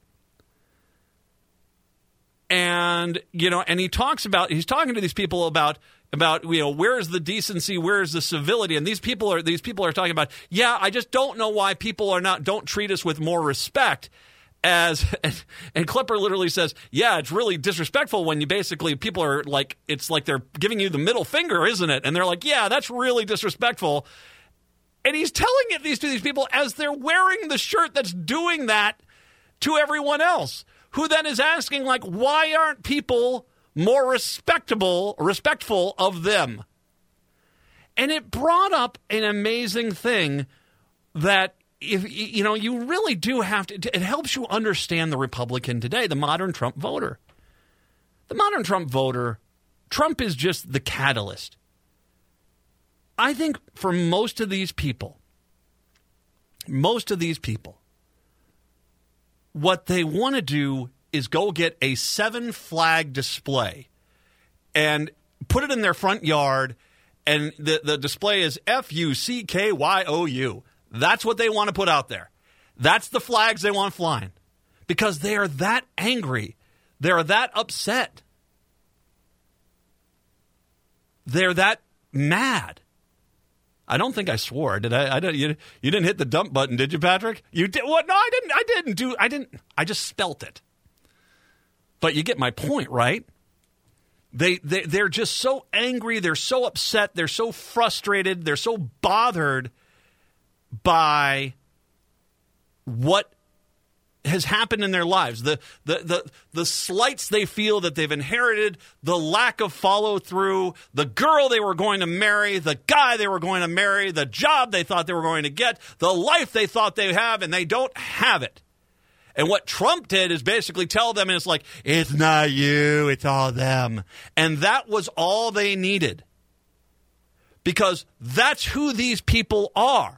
And, you know, and he talks about, he's talking to these people about, about, you know, where's the decency, where's the civility? And these people are, these people are talking about, yeah, I just don't know why people are not, don't treat us with more respect. As, and, and Klepper literally says, yeah, it's really disrespectful when you basically, people are like, it's like they're giving you the middle finger, isn't it? And they're like, yeah, that's really disrespectful. And he's telling it these to these people as they're wearing the shirt that's doing that to everyone else, who then is asking, like, why aren't people more respectable, respectful of them? And it brought up an amazing thing that, if you know, you really do have to, it helps you understand the Republican today, the modern Trump voter. The modern Trump voter, Trump is just the catalyst. I think for most of these people, most of these people, what they want to do is go get a seven flag display and put it in their front yard, and the, the display is F U C K Y O U. That's what they want to put out there. That's the flags they want flying because they are that angry. They're that upset. They're that mad. I don't think I swore. Did I? I don't, you, you didn't hit the dump button, did you, Patrick? You did? What? No, I didn't. I didn't do. I didn't. I just spelt it. But you get my point, right? They they they're just so angry. They're so upset. They're so frustrated. They're so bothered by what has happened in their lives, the, the the the slights they feel that they've inherited, the lack of follow-through, the girl they were going to marry, the guy they were going to marry, the job they thought they were going to get, the life they thought they have, and they don't have it. And what Trump did is basically tell them, and it's like, it's not you, it's all them. And that was all they needed. Because that's who these people are.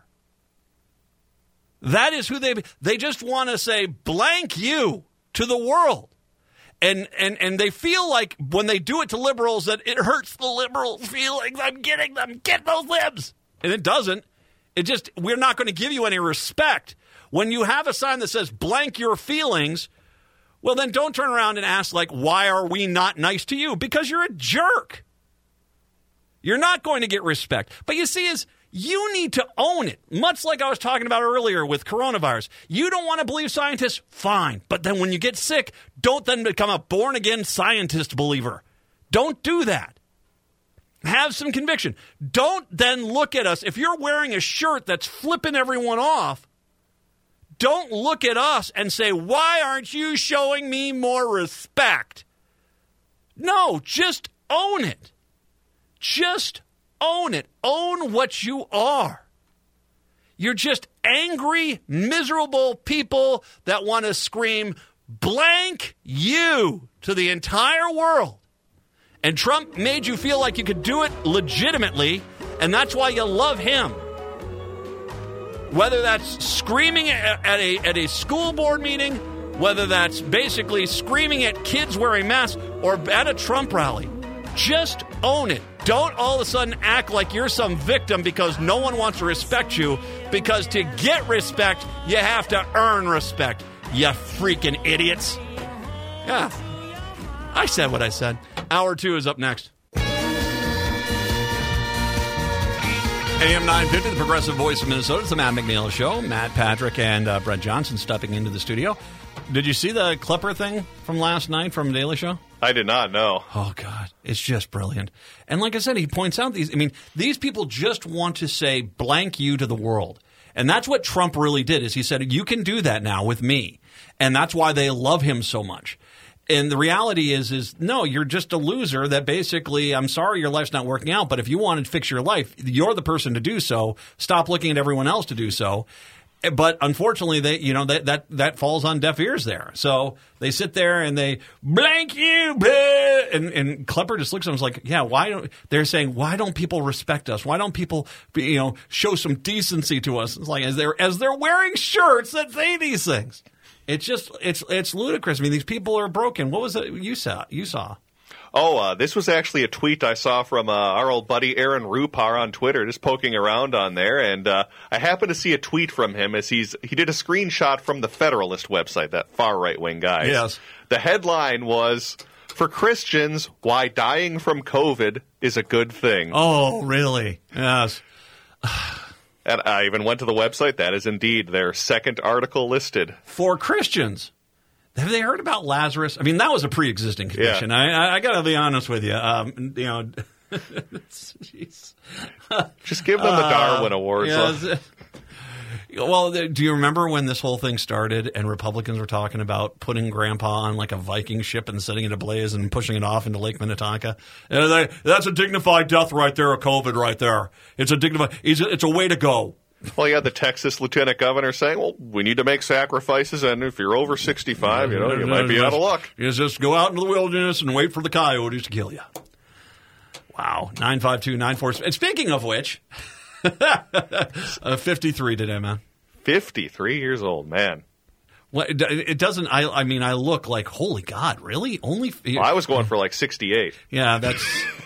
That is who they they just want to say blank you to the world. And and and they feel like when they do it to liberals that it hurts the liberal feelings. I'm getting them. Get those libs. And it doesn't. It just, we're not going to give you any respect. When you have a sign that says blank your feelings, well, then don't turn around and ask, like, why are we not nice to you? Because you're a jerk. You're not going to get respect. But you see, is you need to own it, much like I was talking about earlier with coronavirus. You don't want to believe scientists? Fine. But then when you get sick, don't then become a born-again scientist believer. Don't do that. Have some conviction. Don't then look at us. If you're wearing a shirt that's flipping everyone off, don't look at us and say, why aren't you showing me more respect? No, just own it. Just own it. Own what you are. You're just angry, miserable people that want to scream blank you to the entire world. And Trump made you feel like you could do it legitimately, and that's why you love him. Whether that's screaming at a, at a school board meeting, whether that's basically screaming at kids wearing masks, or at a Trump rally, just own it. Don't all of a sudden act like you're some victim because no one wants to respect you, because to get respect, you have to earn respect, you freaking idiots. Yeah, I said what I said. Hour two is up next. A M nine fifty, the progressive voice of Minnesota. It's the Matt McNeil Show. Matt Patrick and uh, Brett Johnson stepping into the studio. Did you see the Klepper thing from last night from Daily Show?
I did not know.
Oh, God. It's just brilliant. And like I said, he points out these, I mean, these people just want to say blank you to the world. And that's what Trump really did, is he said, you can do that now with me. And that's why they love him so much. And the reality is, is no, you're just a loser that basically, I'm sorry your life's not working out, but if you want to fix your life, you're the person to do so. Stop looking at everyone else to do so. But unfortunately, they, you know, that, that, that falls on deaf ears there. So they sit there and they blank you, blah, and, and Klepper just looks at them and is like, yeah, why don't, they're saying, why don't people respect us? Why don't people, you know, show some decency to us? It's like, as they're, as they're wearing shirts that say these things. It's just, it's, it's ludicrous. I mean, these people are broken. What was it you saw? You saw?
Oh, uh, this was actually a tweet I saw from uh, our old buddy Aaron Rupar on Twitter, just poking around on there, and uh, I happened to see a tweet from him as he's he did a screenshot from the Federalist website, that far right-wing guy.
Yes.
The headline was, "For Christians, why dying from COVID is a good thing."
Oh, really? Yes.
And I even went to the website. That is indeed their second article listed.
For Christians. Have they heard about Lazarus? I mean, that was a pre-existing condition. Yeah. I, I got to be honest with you. Um, you know,
Just give them the Darwin uh, Awards.
Yeah, well, do you remember when this whole thing started and Republicans were talking about putting Grandpa on like a Viking ship and setting it ablaze and pushing it off into Lake Minnetonka? And they, that's a dignified death right there, a COVID right there. It's a dignified. It's a, it's a way to go.
Well, you had the Texas lieutenant governor saying, well, we need to make sacrifices, and if you're over sixty-five, you know, you might be out of luck.
You just go out into the wilderness and wait for the coyotes to kill you. Wow. nine five two nine four. And speaking of which, uh, fifty-three today, man.
fifty-three years old, man.
Well, it, it doesn't, I, I mean, I look like, holy God, really? Only.
Well, I was going for like sixty-eight.
Yeah, that's.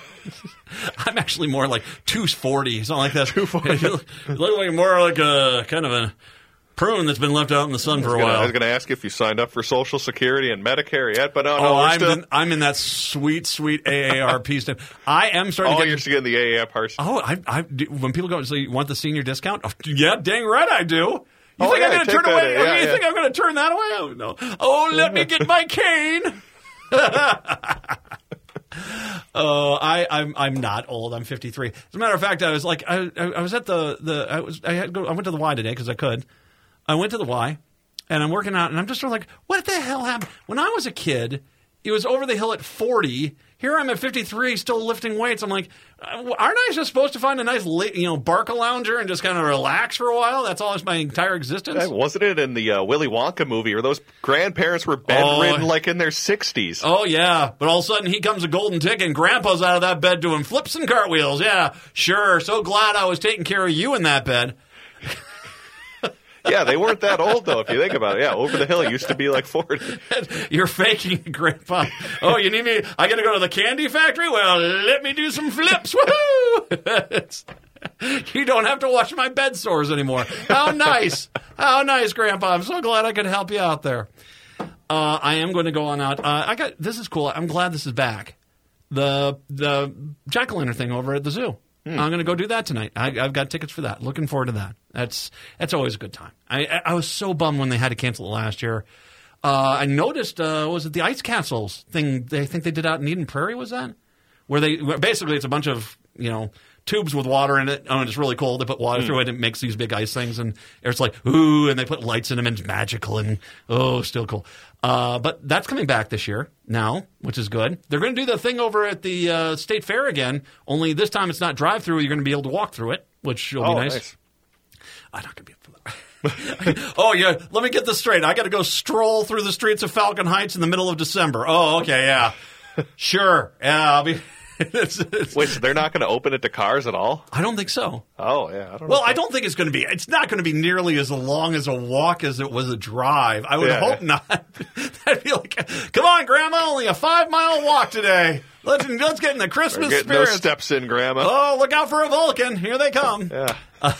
I'm actually more like two forty, something like that. two forty. You look like more like a kind of a prune that's been left out in the sun for a
gonna,
while.
I was going to ask if you signed up for Social Security and Medicare yet, but no, no,
oh,
we're
I'm
still...
in, I'm in that sweet, sweet A A R P stuff. I am starting
oh,
to get...
you're still getting the A A R part.
Oh, I, I, when people go, so you want the senior discount? Oh, yeah, dang right I do. You
oh,
think
yeah,
I'm going to turn
that,
away?
yeah,
you
yeah.
think I'm going to turn that away? Oh, no. Oh, let me get my cane. Oh, I, I'm I'm not old. I'm fifty-three. As a matter of fact, I was like, I I, I was at the the I was I had to go, I went to the Y today because I could. I went to the Y, and I'm working out, and I'm just sort of like, what the hell happened? When I was a kid, it was over the hill at forty. Here I'm at fifty-three, still lifting weights. I'm like, aren't I just supposed to find a nice, you know, Barca lounger and just kind of relax for a while? That's all my entire existence.
Yeah, wasn't it in the uh, Willy Wonka movie where those grandparents were bedridden
Oh.
like in their sixties?
Oh, yeah. But all of a sudden, he comes a golden ticket, and Grandpa's out of that bed doing flips and cartwheels. Yeah, sure. So glad I was taking care of you in that bed.
Yeah, they weren't that old, though, if you think about it. Yeah, over the hill used to be like forty.
You're faking it, Grandpa. Oh, you need me? I got to go to the candy factory? Well, let me do some flips. Woohoo! It's- You don't have to wash my bed sores anymore. How nice. How nice, Grandpa. I'm so glad I could help you out there. Uh, I am going to go on out. Uh, I got this is cool. I'm glad this is back. The the jack-o'-lantern thing over at the zoo. Hmm. I'm going to go do that tonight. I, I've got tickets for that. Looking forward to that. That's that's always a good time. I I, I was so bummed when they had to cancel it last year. Uh, I noticed, uh, was it the Ice Castles thing they think they did out in Eden Prairie, was that? Where they, where basically it's a bunch of, you know, tubes with water in it. Oh, and it's really cold. They put water mm. through it and it makes these big ice things. And it's like, ooh, and they put lights in them and it's magical and, oh, still cool. Uh, but that's coming back this year now, which is good. They're going to do the thing over at the uh, State Fair again, only this time it's not drive-through. You're going to be able to walk through it, which will
oh,
be nice.
nice.
I'm not going to be able to. Oh, yeah. Let me get this straight. I got to go stroll through the streets of Falcon Heights in the middle of December. Oh, okay. Yeah. Sure. Yeah. I'll be. it's, it's,
Wait, so they're not going to open it to cars at all?
I don't think so.
Oh, yeah. I don't know.
Well, I don't think it's going to be. It's not going to be nearly as long as a walk as it was a drive. I would
Yeah,
hope
yeah.
not. That'd be like, come on, Grandma, only a five mile walk today. Let's let's get in the Christmas
We're getting
spirit.
those steps in, Grandma.
Oh, look out for a Vulcan. Here they come.
Yeah.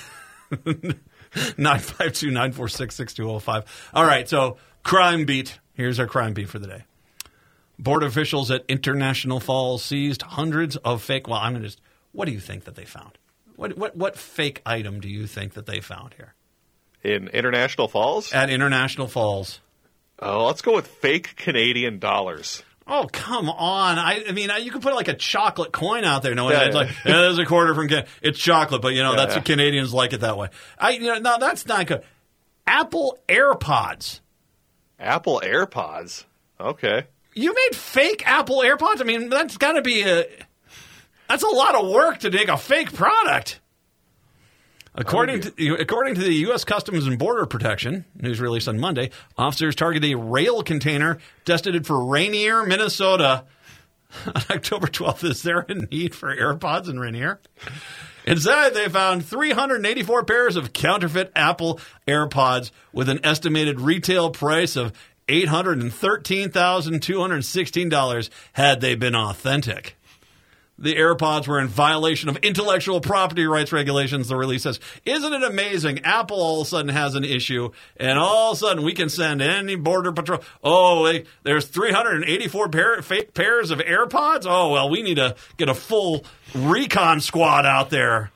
nine five two, nine four six, six two zero five. All right, so crime beat. Here's our crime beat for the day. Border officials at International Falls seized hundreds of fake. Well, I'm going to just. What do you think that they found? What what what fake item do you think that they found here
In International Falls?
at International Falls?
Oh, let's go with fake Canadian dollars.
Oh, come on. I, I mean, you could put like a chocolate coin out there. No,
Yeah,
it's
yeah.
like, yeah, there's a quarter from Canada. It's chocolate, but, you know,
Yeah,
that's
yeah.
what Canadians like it that way. I, you know, no, that's not good. Apple AirPods.
Apple AirPods. Okay.
You made fake Apple AirPods? I mean, that's got to be a... That's a lot of work to make a fake product. According to according to the U S Customs and Border Protection, news released on Monday, officers targeted a rail container destined for Rainier, Minnesota on October twelfth. Is there a need for AirPods in Rainier? Inside, they found three hundred eighty-four pairs of counterfeit Apple AirPods with an estimated retail price of eight hundred thirteen thousand two hundred sixteen dollars had they been authentic. The AirPods were in violation of intellectual property rights regulations, the release says. Isn't it amazing? Apple all of a sudden has an issue, and all of a sudden we can send any border patrol. Oh, wait, there's three hundred eighty-four pair, fake pairs of AirPods? Oh, well, we need to get a full recon squad out there.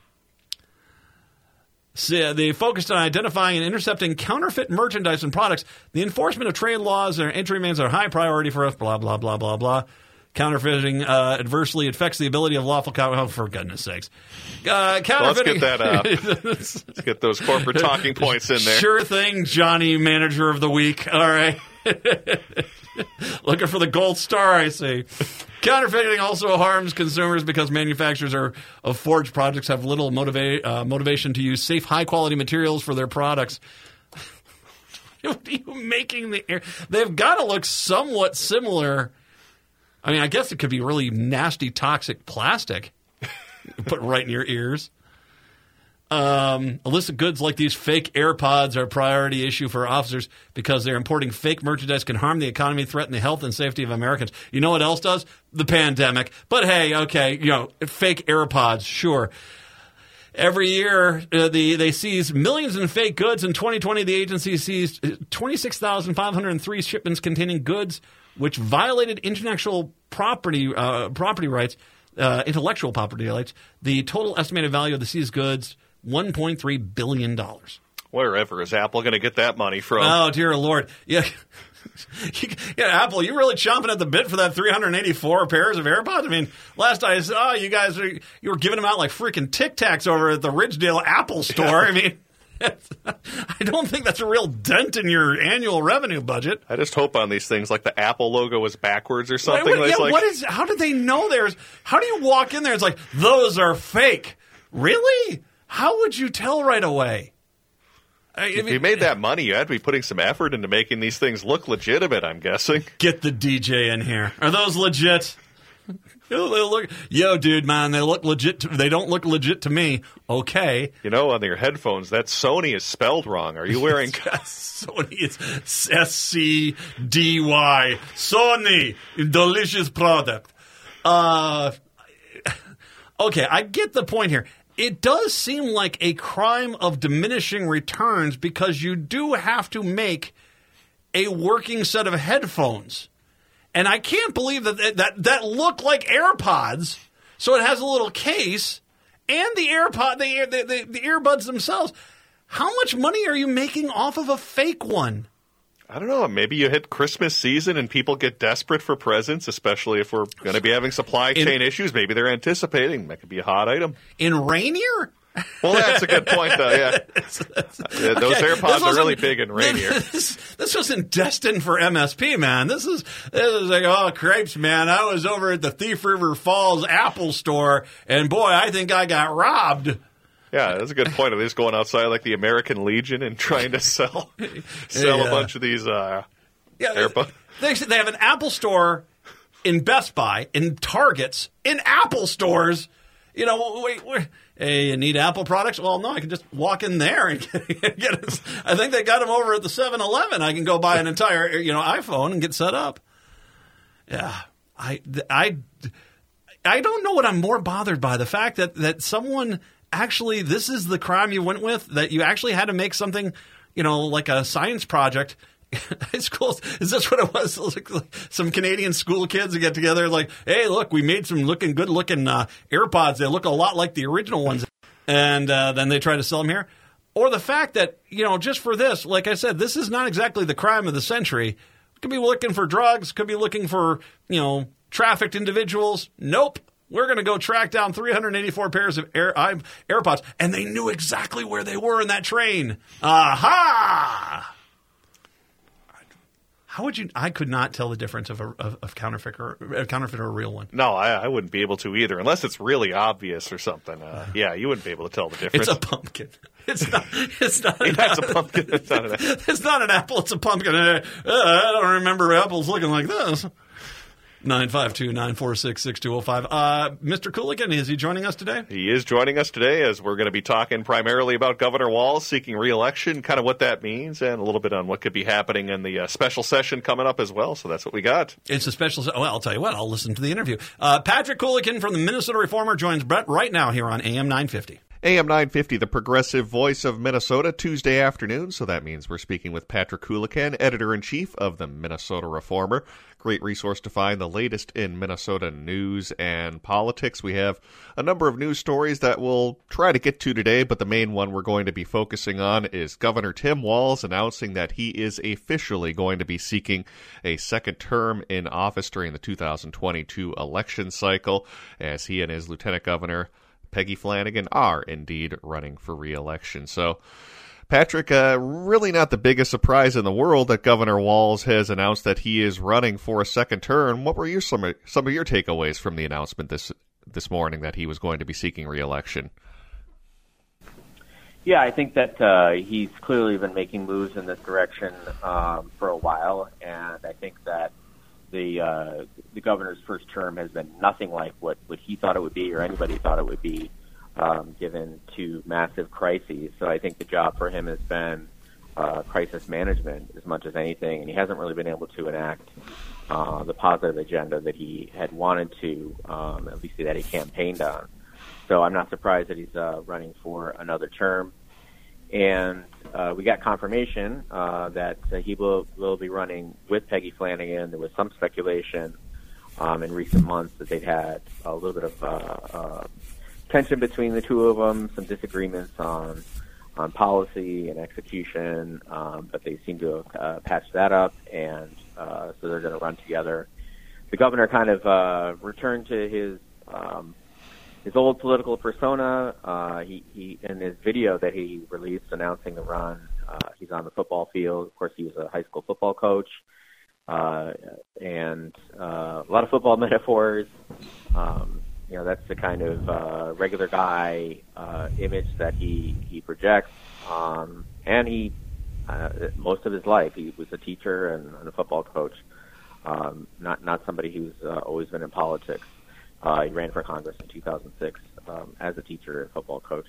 So they focused on identifying and intercepting counterfeit merchandise and products. The enforcement of trade laws and entry bans are a high priority for us, blah, blah, blah, blah, blah. Counterfeiting uh, adversely affects the ability of lawful co- oh, for goodness sakes. Uh, counterfeiting.
Well, let's get that uh, let's get those corporate talking points in there.
Sure thing, Johnny, manager of the week. All right. Looking for the gold star, I see. Counterfeiting also harms consumers because manufacturers are, of forged products have little motiva- uh, motivation to use safe, high-quality materials for their products. What are you making the air? They've got to look somewhat similar. I mean, I guess it could be really nasty, toxic plastic put right in your ears. Um, illicit goods like these fake AirPods are a priority issue for officers because they're importing fake merchandise can harm the economy, threaten the health and safety of Americans. You know what else does? The pandemic. But hey, okay, you know, fake AirPods, sure. Every year, uh, the, they seize millions in fake goods. In twenty twenty, the agency seized twenty-six thousand five hundred three shipments containing goods which violated intellectual property uh, property rights, uh, intellectual property rights. The total estimated value of the seized goods, one point three billion dollars.
Wherever is Apple going to get that money from?
Oh, dear Lord. Yeah. yeah, Apple, you really chomping at the bit for that three hundred eighty-four pairs of AirPods? I mean, last I saw, you guys are, you were giving them out like freaking Tic Tacs over at the Ridgedale Apple store. I mean, I don't think that's a real dent in your annual revenue budget.
I just hope on these things like the Apple logo was backwards or something.
Wait, wait, yeah,
like,
what is? How did they know there's? How do you walk in there? It's like those are fake. Really? How would you tell right away? I
If
mean,
you made that money, you had to be putting some effort into making these things look legitimate, I'm guessing.
Get the D J in here. Are those legit? They look, yo, dude, man, they look legit. To, they don't look legit to me. Okay.
You know, on your headphones, that Sony is spelled wrong. Are you wearing...
Sony is S C D Y. Sony. Delicious product. Uh, okay, I get the point here. It does seem like a crime of diminishing returns because you do have to make a working set of headphones. And I can't believe that that, that look like AirPods. So it has a little case and the AirPod, the, the, the, the earbuds themselves. How much money are you making off of a fake one?
I don't know. Maybe you hit Christmas season and people get desperate for presents, especially if we're going to be having supply chain in, issues. Maybe they're anticipating that could be a hot item.
In Rainier?
Well, that's a good point, though, yeah.
it's, it's,
yeah those
okay,
AirPods are really big in Rainier.
This, this wasn't destined for M S P, man. This is, this is like, oh, crepes, man. I was over at the Thief River Falls Apple store, and boy, I think I got robbed.
Yeah, that's a good point. Are they just going outside like the American Legion and trying to sell sell
yeah.
a bunch of these uh,
yeah,
AirPods?
They, they have an Apple store in Best Buy, in Targets, in Apple stores. You know, wait, wait, hey, you need Apple products? Well, no, I can just walk in there and get, get it. I think they got them over at the seven eleven. I can go buy an entire, you know, iPhone and get set up. Yeah, I, I, I don't know what I'm more bothered by. The fact that, that someone actually, this is the crime you went with, that you actually had to make something, you know, like a science project. High school, is this what it was? Like, like some Canadian school kids that get together like, hey, look, we made some looking good looking uh, AirPods. They look a lot like the original ones. And uh, then they try to sell them here. Or the fact that, you know, just for this, like I said, this is not exactly the crime of the century. Could be looking for drugs, could be looking for, you know, trafficked individuals. Nope. We're going to go track down three hundred eighty-four pairs of Air, I, AirPods. And they knew exactly where they were in that train. Aha! How would you? I could not tell the difference of a of, of counterfeit or a counterfeit or a real one.
No, I, I wouldn't be able to either, unless it's really obvious or something. Uh, yeah, you wouldn't be able to tell the difference.
It's a pumpkin. It's not. It's not.
yeah,
an,
it's a pumpkin. It's not an.
It's not an apple. It's a pumpkin. Uh, I don't remember apples looking like this. nine five two, nine four six, six two zero five. Uh, Mister Cooligan, is he joining us today?
He is joining us today as we're going to be talking primarily about Governor Walz seeking re-election, kind of what that means, and a little bit on what could be happening in the uh, special session coming up as well. So that's what we got.
It's a special se- – well, I'll tell you what. I'll listen to the interview. Uh, Patrick Cooligan from the Minnesota Reformer joins Brett right now here on A M nine fifty.
A M nine fifty, the progressive voice of Minnesota, Tuesday afternoon. So that means we're speaking with Patrick Cooligan, editor-in-chief of the Minnesota Reformer. Great resource to find the latest in Minnesota news and politics. We have a number of news stories that we'll try to get to today, but the main one we're going to be focusing on is Governor Tim Walz announcing that he is officially going to be seeking a second term in office during the two thousand twenty-two election cycle, as he and his lieutenant governor Peggy Flanagan are indeed running for re-election. So, Patrick, uh, really not the biggest surprise in the world that Governor Walz has announced that he is running for a second term. What were your some of, some of your takeaways from the announcement this this morning that he was going to be seeking re-election?
Yeah, I think that uh, he's clearly been making moves in this direction um, for a while, and I think that the uh, the governor's first term has been nothing like what, what he thought it would be or anybody thought it would be, um, given two massive crises. So I think the job for him has been uh, crisis management as much as anything, and he hasn't really been able to enact uh, the positive agenda that he had wanted to, um, at least that he campaigned on. So I'm not surprised that he's uh, running for another term. And uh, we got confirmation uh, that uh, he will, will be running with Peggy Flanagan. There was some speculation um, in recent months that they'd had a little bit of uh, uh, tension between the two of them, some disagreements on on policy and execution, um, but they seem to have uh, patched that up, and uh, so they're going to run together. The governor kind of uh, returned to his um, his old political persona. Uh, he, he in his video that he released announcing the run, uh, he's on the football field. Of course, he was a high school football coach, uh, and uh, a lot of football metaphors. Um, You know, that's the kind of uh, regular guy uh, image that he, he projects. Um, and he, uh, most of his life, he was a teacher and, and a football coach, um, not not somebody who's uh, always been in politics. Uh, he ran for Congress in two thousand six um, as a teacher and football coach.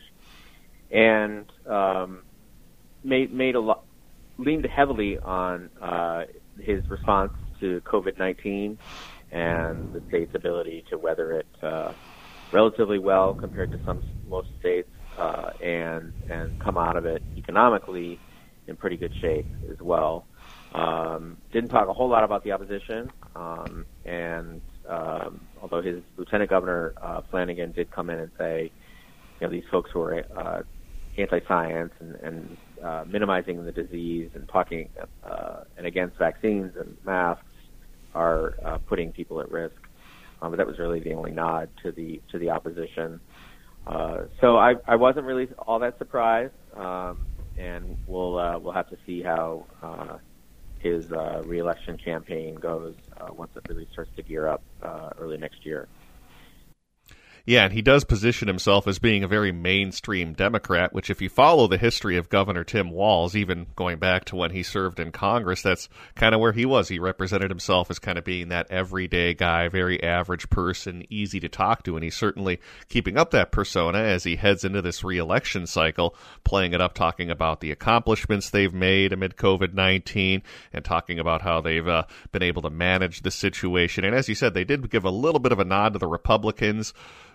And um, made, made a lot, leaned heavily on uh, his response to COVID nineteen and the state's ability to weather it uh, relatively well compared to some most states, uh, and and come out of it economically in pretty good shape as well. Um, didn't talk a whole lot about the opposition, um, and um, although his lieutenant governor uh, Flanagan did come in and say, you know, these folks who are uh, anti-science and, and uh, minimizing the disease and talking uh, and against vaccines and masks are uh, putting people at risk. Um, but that was really the only nod to the to the opposition. Uh, so I, I wasn't really all that surprised, um, and we'll uh, we'll have to see how uh, his uh, re-election campaign goes uh, once it really starts to gear up uh, early next year.
Yeah, and he does position himself as being a very mainstream Democrat, which if you follow the history of Governor Tim Walz, even going back to when he served in Congress, that's kind of where he was. He represented himself as kind of being that everyday guy, very average person, easy to talk to, and he's certainly keeping up that persona as he heads into this re-election cycle, playing it up, talking about the accomplishments they've made amid COVID nineteen, and talking about how they've uh, been able to manage the situation. And as you said, they did give a little bit of a nod to the Republicans,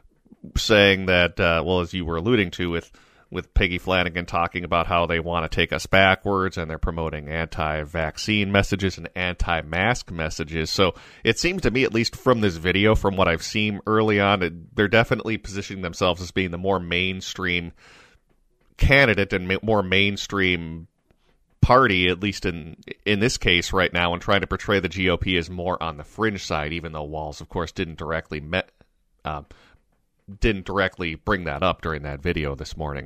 saying that, uh, well, as you were alluding to with, with Peggy Flanagan talking about how they want to take us backwards and they're promoting anti-vaccine messages and anti-mask messages. So it seems to me, at least from this video, from what I've seen early on, it, they're definitely positioning themselves as being the more mainstream candidate and ma- more mainstream party, at least in in this case right now, and trying to portray the G O P as more on the fringe side, even though Walz, of course, didn't directly met, uh, didn't directly bring that up during that video this morning.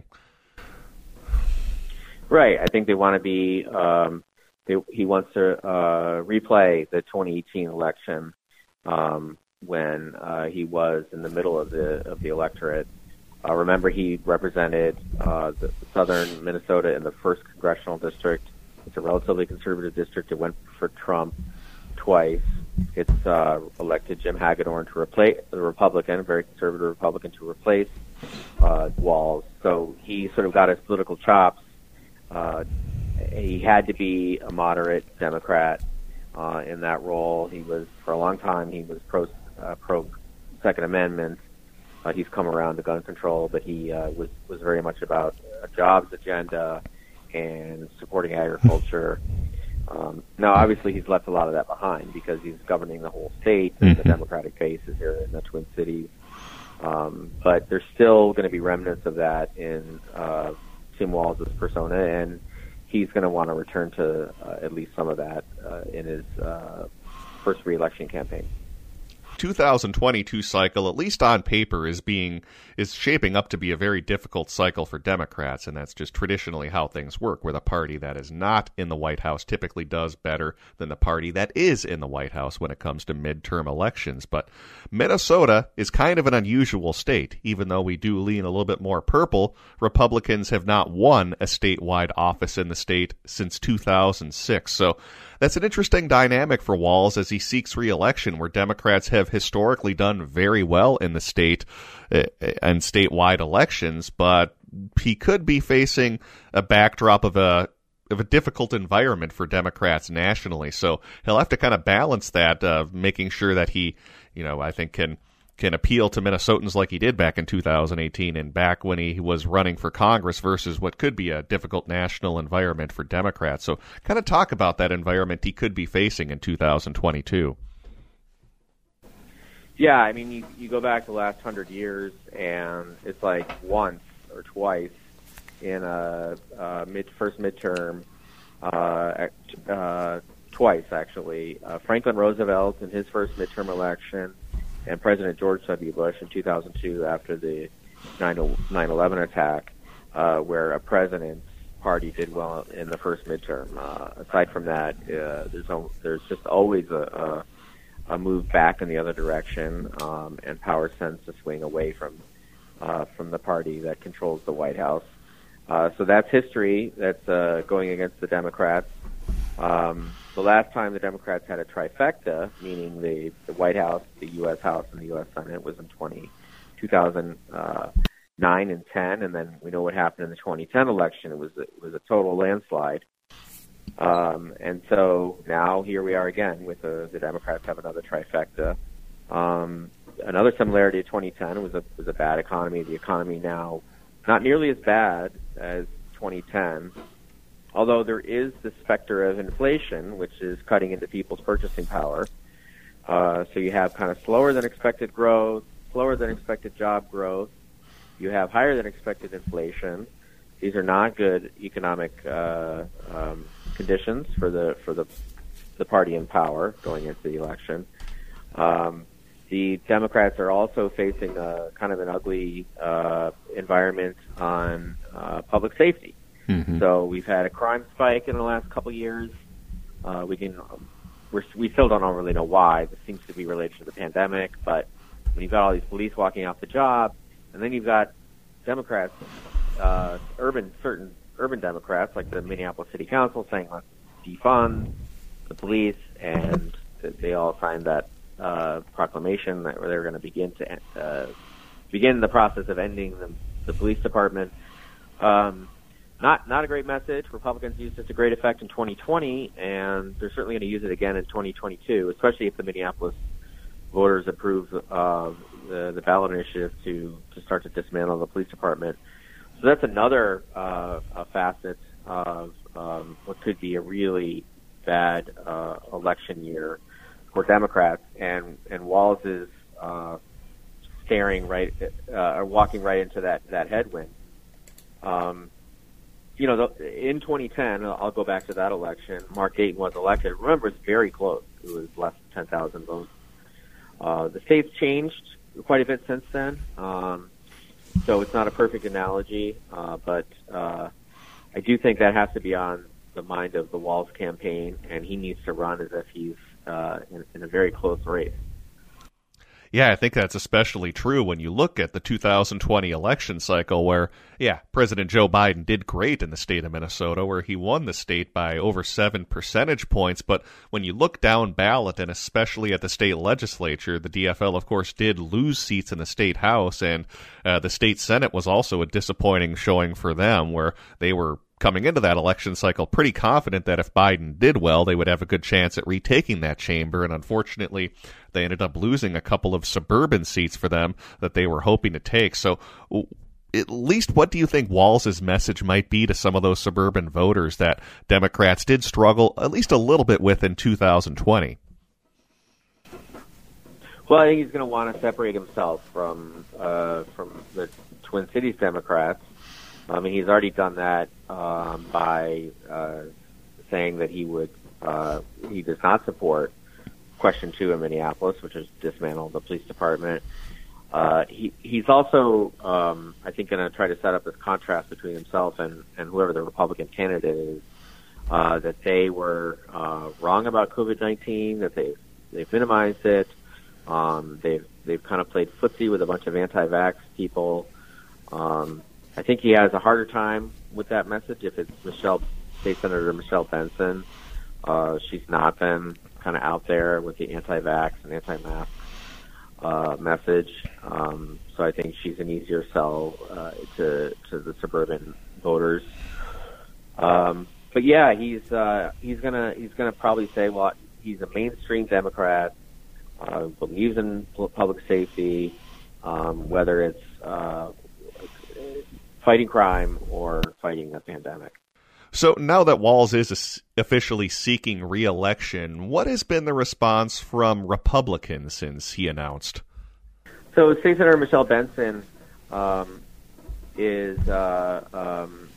Right. I think they want to be, um, they, he wants to uh, replay the twenty eighteen election um, when uh, he was in the middle of the of the electorate. Uh, remember, he represented uh, the, the southern Minnesota in the first congressional district. It's a relatively conservative district. It went for Trump twice. It's uh, elected Jim Hagedorn to replace the Republican, a very conservative Republican, to replace uh, Walz. So he sort of got his political chops. Uh, he had to be a moderate Democrat uh, in that role. He was, for a long time, he was pro uh, pro Second Amendment. Uh, he's come around to gun control, but he uh, was was very much about a jobs agenda and supporting agriculture. Um, now, obviously, he's left a lot of that behind because he's governing the whole state, and mm-hmm. the Democratic base is here in the Twin Cities. Um, but there's still going to be remnants of that in uh, Tim Walz's persona, and he's going to want to return to uh, at least some of that uh, in his uh, first re-election campaign.
two thousand twenty-two cycle, at least on paper, is being is shaping up to be a very difficult cycle for Democrats, and that's just traditionally how things work, where the party that is not in the White House typically does better than the party that is in the White House when it comes to midterm elections. But Minnesota is kind of an unusual state. Even though we do lean a little bit more purple, Republicans have not won a statewide office in the state since two thousand six. So that's an interesting dynamic for Walz as he seeks re-election, where Democrats have historically done very well in the state uh, and statewide elections, but he could be facing a backdrop of a of a difficult environment for Democrats nationally. So he'll have to kind of balance that, uh, making sure that he, you know, I think can can appeal to Minnesotans like he did back in two thousand eighteen and back when he was running for Congress versus what could be a difficult national environment for Democrats. So kind of talk about that environment he could be facing in two thousand twenty-two.
Yeah, I mean, you, you go back the last hundred years, and it's like once or twice in a, a mid first midterm uh, uh, twice, actually. Uh, Franklin Roosevelt in his first midterm election, and President George W. Bush in two thousand two after the nine eleven attack, uh, where a president's party did well in the first midterm. Uh, aside from that, uh, there's a, there's just always a, a, a move back in the other direction, um, and power tends to swing away from uh, from the party that controls the White House. Uh, so that's history. That's uh, going against the Democrats. Um, the last time the Democrats had a trifecta, meaning the, the White House, the U S House, and the U S Senate, was in twenty, two thousand nine and ten, and then we know what happened in the twenty ten election. It was a, it was a total landslide. Um, and so now here we are again with the, the Democrats have another trifecta. Um, another similarity to twenty ten was a was a bad economy. The economy now not nearly as bad as twenty ten. Although there is the specter of inflation, which is cutting into people's purchasing power. Uh, so you have kind of slower than expected growth, slower than expected job growth. You have higher than expected inflation. These are not good economic uh, um, conditions for the for the the party in power going into the election. Um, the Democrats are also facing a kind of an ugly uh, environment on uh, public safety. Mm-hmm. So we've had a crime spike in the last couple of years. Uh, we can, we're, we still don't really know why. This seems to be related to the pandemic. But when you've got all these police walking off the job, and then you've got Democrats, uh, urban certain urban Democrats like the Minneapolis City Council saying let's defund the police, and they all signed that uh, proclamation that they're going to begin to uh, begin the process of ending the, the police department. Um, Not not a great message. Republicans used it to great effect in twenty twenty, and they're certainly going to use it again in twenty twenty-two, especially if the Minneapolis voters approve uh, the, the ballot initiative to, to start to dismantle the police department. So that's another uh, a facet of um, what could be a really bad uh, election year for Democrats, and, and Walz is uh, staring right, uh, or walking right into that, that headwind. Um, You know, the, in twenty ten, I'll go back to that election, Mark Dayton was elected. Remember, it's very close. It was less than ten thousand votes. Uh, the state's changed quite a bit since then, um, so it's not a perfect analogy, uh, but uh, I do think that has to be on the mind of the Walz campaign, and he needs to run as if he's uh, in, in a very close race.
Yeah, I think that's especially true when you look at the two thousand twenty election cycle where, yeah, President Joe Biden did great in the state of Minnesota, where he won the state by over seven percentage points. But when you look down ballot, and especially at the state legislature, the D F L, of course, did lose seats in the state house, and uh, the state Senate was also a disappointing showing for them, where they were coming into that election cycle pretty confident that if Biden did well, they would have a good chance at retaking that chamber. And unfortunately, they ended up losing a couple of suburban seats for them that they were hoping to take. So at least what do you think Walz's message might be to some of those suburban voters that Democrats did struggle at least a little bit with in two thousand twenty?
Well, I think he's going to want to separate himself from uh, from the Twin Cities Democrats. I mean, he's already done that um, by uh, saying that he would uh, he does not support Question Two in Minneapolis, which is dismantle the police department. Uh, he he's also, um, I think, going to try to set up this contrast between himself and, and whoever the Republican candidate is, uh, that they were uh, wrong about COVID nineteen, that they they've minimized it, um, they've they've kind of played footsie with a bunch of anti-vax people. Um, I think he has a harder time with that message if it's Michelle, State Senator Michelle Benson. Uh, she's not been kind of out there with the anti-vax and anti-mask uh, message. Um, so I think she's an easier sell uh, to to the suburban voters. Um, but yeah, he's uh, he's gonna he's gonna probably say, well, he's a mainstream Democrat, uh, believes in public safety, um, whether it's uh, fighting crime or fighting the pandemic.
So now that Walz is officially seeking re-election, what has been the response from Republicans since he announced?
So State Senator Michelle Benson um, is uh, um,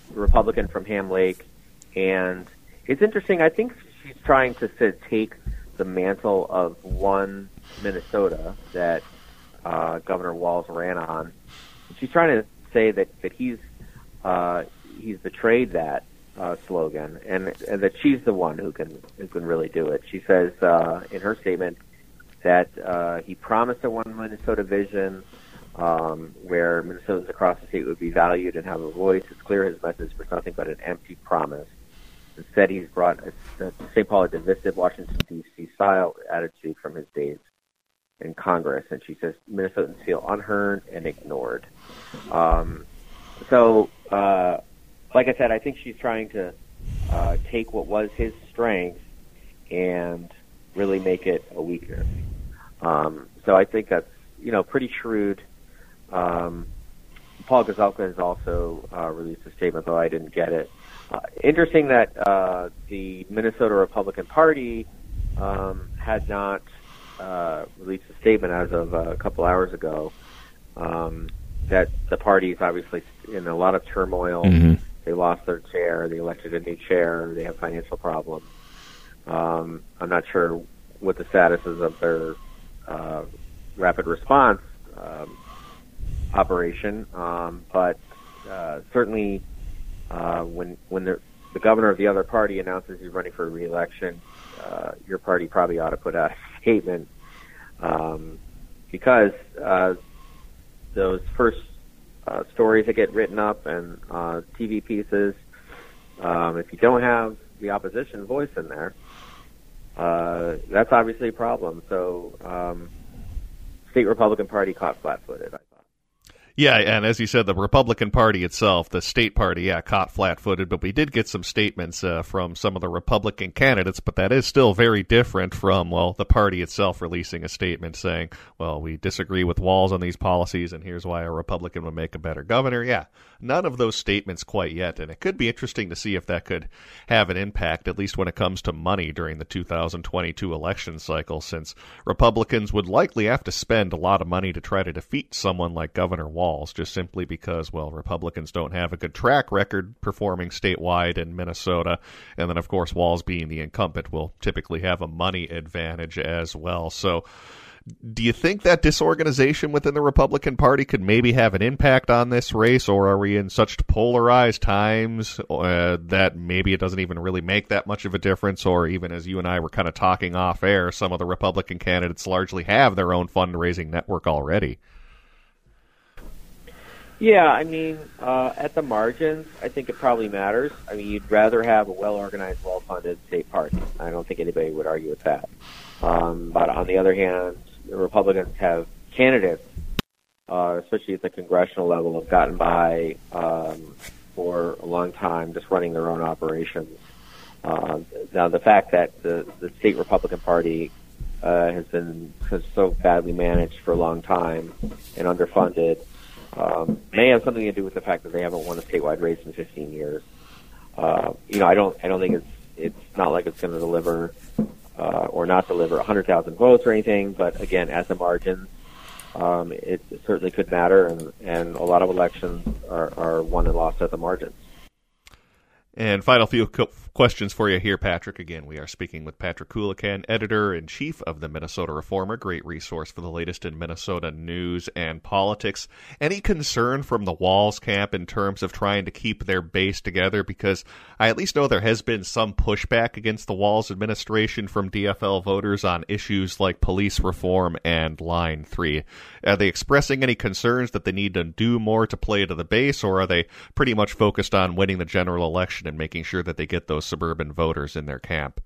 Republican from Ham Lake, and it's interesting. I think she's trying to sit, take the mantle of one Minnesota that uh, Governor Walz ran on. She's trying to say that that he's uh, he's betrayed that uh, slogan, and, and that she's the one who can who can really do it. She says uh, in her statement that uh, he promised a one Minnesota vision, um, where Minnesotans across the state would be valued and have a voice. It's clear his message was nothing but an empty promise. Instead, he's brought a, a Saint Paul a divisive Washington, D C style attitude from his days in Congress. And she says Minnesotans feel unheard and ignored. Um, so, uh, like I said, I think she's trying to uh, take what was his strength and really make it a weakness. Um, so I think that's, you know, pretty shrewd. Um, Paul Gazelka has also uh, released a statement, though I didn't get it. Uh, interesting that uh, the Minnesota Republican Party um, had not uh, released a statement as of uh, a couple hours ago. Um, that the party is obviously in a lot of turmoil. Mm-hmm. They lost their chair. They elected a new chair. They have financial problems. Um, I'm not sure what the status is of their uh, rapid response um, operation, um, but uh, certainly uh, when when the, the governor of the other party announces he's running for re-election, uh, your party probably ought to put out a statement, um, because uh, those first uh, stories that get written up and uh, T V pieces, um, if you don't have the opposition voice in there, uh, that's obviously a problem. So um, state Republican Party caught flat-footed, I thought.
Yeah, and as you said, the Republican Party itself, the state party, yeah, caught flat-footed, but we did get some statements uh, from some of the Republican candidates, but that is still very different from, well, the party itself releasing a statement saying, well, we disagree with Walz on these policies, and here's why a Republican would make a better governor. Yeah, none of those statements quite yet, and it could be interesting to see if that could have an impact, at least when it comes to money during the two thousand twenty-two election cycle, since Republicans would likely have to spend a lot of money to try to defeat someone like Governor Walz. Just simply because, well, Republicans don't have a good track record performing statewide in Minnesota. And then, of course, Walz being the incumbent will typically have a money advantage as well. So do you think that disorganization within the Republican Party could maybe have an impact on this race, or are we in such polarized times uh, that maybe it doesn't even really make that much of a difference? Or even as you and I were kind of talking off air, some of the Republican candidates largely have their own fundraising network already.
Yeah, I mean, uh, at the margins, I think it probably matters. I mean, you'd rather have a well-organized, well-funded state party. I don't think anybody would argue with that. Um, but on the other hand, the Republicans have candidates, uh, especially at the congressional level, have gotten by um, for a long time just running their own operations. Uh, now, the fact that the, the state Republican Party uh, has been has so badly managed for a long time and underfunded Um, may have something to do with the fact that they haven't won a statewide race in fifteen years. Uh, you know, I don't, I don't think it's, it's not like it's going to deliver uh, or not deliver one hundred thousand votes or anything. But again, at the margins, um, it, it certainly could matter, and, and a lot of elections are, are won and lost at the margins.
And final few co- questions for you here, Patrick. Again, we are speaking with Patrick Coolican, editor-in-chief of the Minnesota Reformer, great resource for the latest in Minnesota news and politics. Any concern from the Walz camp in terms of trying to keep their base together? Because I at least know there has been some pushback against the Walz administration from D F L voters on issues like police reform and Line three. Are they expressing any concerns that they need to do more to play to the base, or are they pretty much focused on winning the general election and making sure that they get those suburban voters in their camp?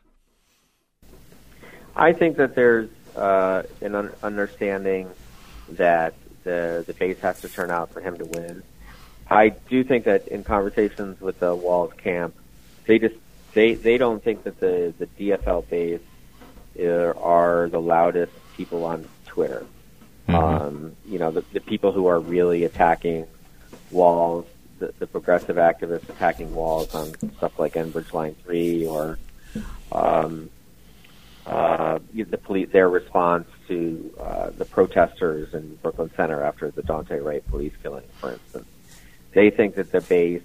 I think that there's uh, an un- understanding that the the base has to turn out for him to win. I do think that in conversations with the Walz camp, they just they, they don't think that the, the D F L base are, are the loudest people on Twitter. Mm-hmm. Um, you know, the, the people who are really attacking Walz, the, the progressive activists attacking Walz on stuff like Enbridge Line three, or um, uh, the police, their response to uh, the protesters in Brooklyn Center after the Daunte Wright police killing, for instance. They think that the base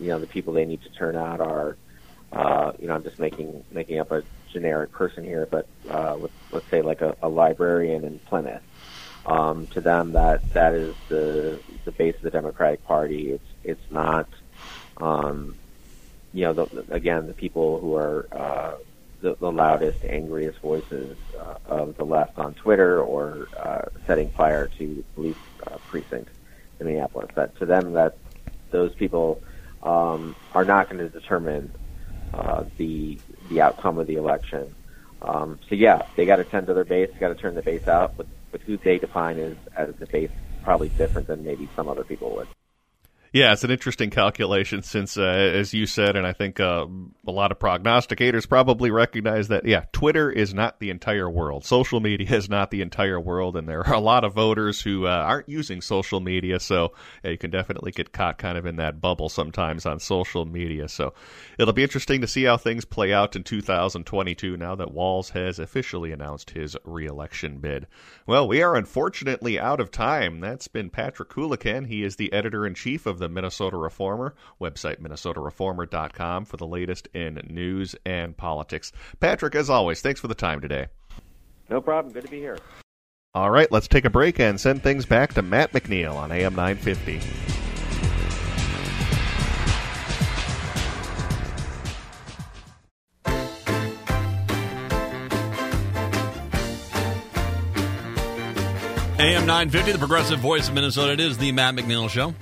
you know, the people they need to turn out are, uh, you know, I'm just making making up a generic person here, but uh, let's, let's say like a, a librarian in Plymouth. Um, to them, that that is the the base of the Democratic Party. It's it's not, um, you know, the, again, the people who are uh, the, the loudest, angriest voices uh, of the left on Twitter or uh, setting fire to police uh, precincts in Minneapolis. That to them, that those people um, are not going to determine uh, the the outcome of the election. Um, so yeah, they got to tend to their base. Got to turn the base out, but but who they define as as the base probably different than maybe some other people would.
Yeah, it's an interesting calculation since, uh, as you said, and I think uh, a lot of prognosticators probably recognize that, yeah, Twitter is not the entire world. Social media is not the entire world, and there are a lot of voters who uh, aren't using social media, so yeah, you can definitely get caught kind of in that bubble sometimes on social media. So it'll be interesting to see how things play out in two thousand twenty-two now that Walz has officially announced his re-election bid. Well, we are unfortunately out of time. That's been Patrick Coolican. He is the editor-in-chief of the Minnesota Reformer, website minnesota reformer dot com for the latest in news and politics. Patrick, as always, thanks for the time today.
No problem. Good to be here.
All right, let's take a break and send things back to Matt McNeil on A M nine fifty.
A M nine fifty, the progressive voice of Minnesota. It is the Matt McNeil Show.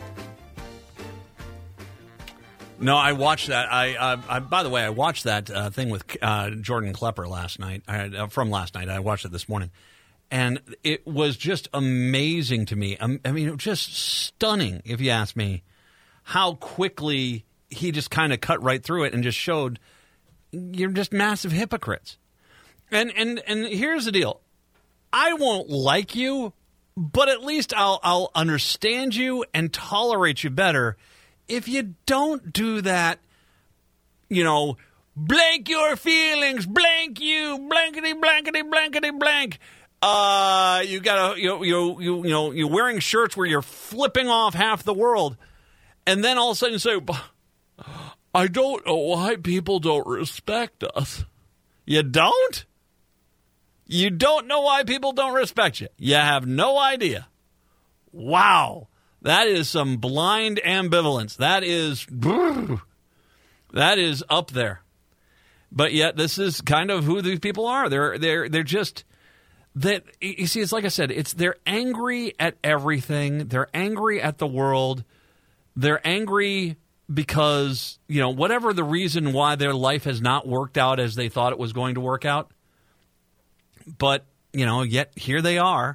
No, I watched that. I, uh, I by the way, I watched that uh, thing with uh, Jordan Klepper last night. I, uh, from last night, I watched it this morning, and it was just amazing to me. Um, I mean, it was just stunning, if you ask me, how quickly he just kind of cut right through it and just showed you're just massive hypocrites. And and and here's the deal: I won't like you, but at least I'll I'll understand you and tolerate you better if you don't do that, you know, blank your feelings, blank you, blankety, blankety, blankety, blank. Uh, you gotta, you, you, you, you know, you're wearing shirts where you're flipping off half the world, and then all of a sudden you say, I don't know why people don't respect us. You don't? You don't know why people don't respect you. You have no idea. Wow. That is some blind ambivalence. That is, that is up there. But yet, this is kind of who these people are. They're they're they're just that. You see, it's like I said. It's they're angry at everything. They're angry at the world. They're angry because, you know, whatever the reason why their life has not worked out as they thought it was going to work out. But, you know, yet here they are.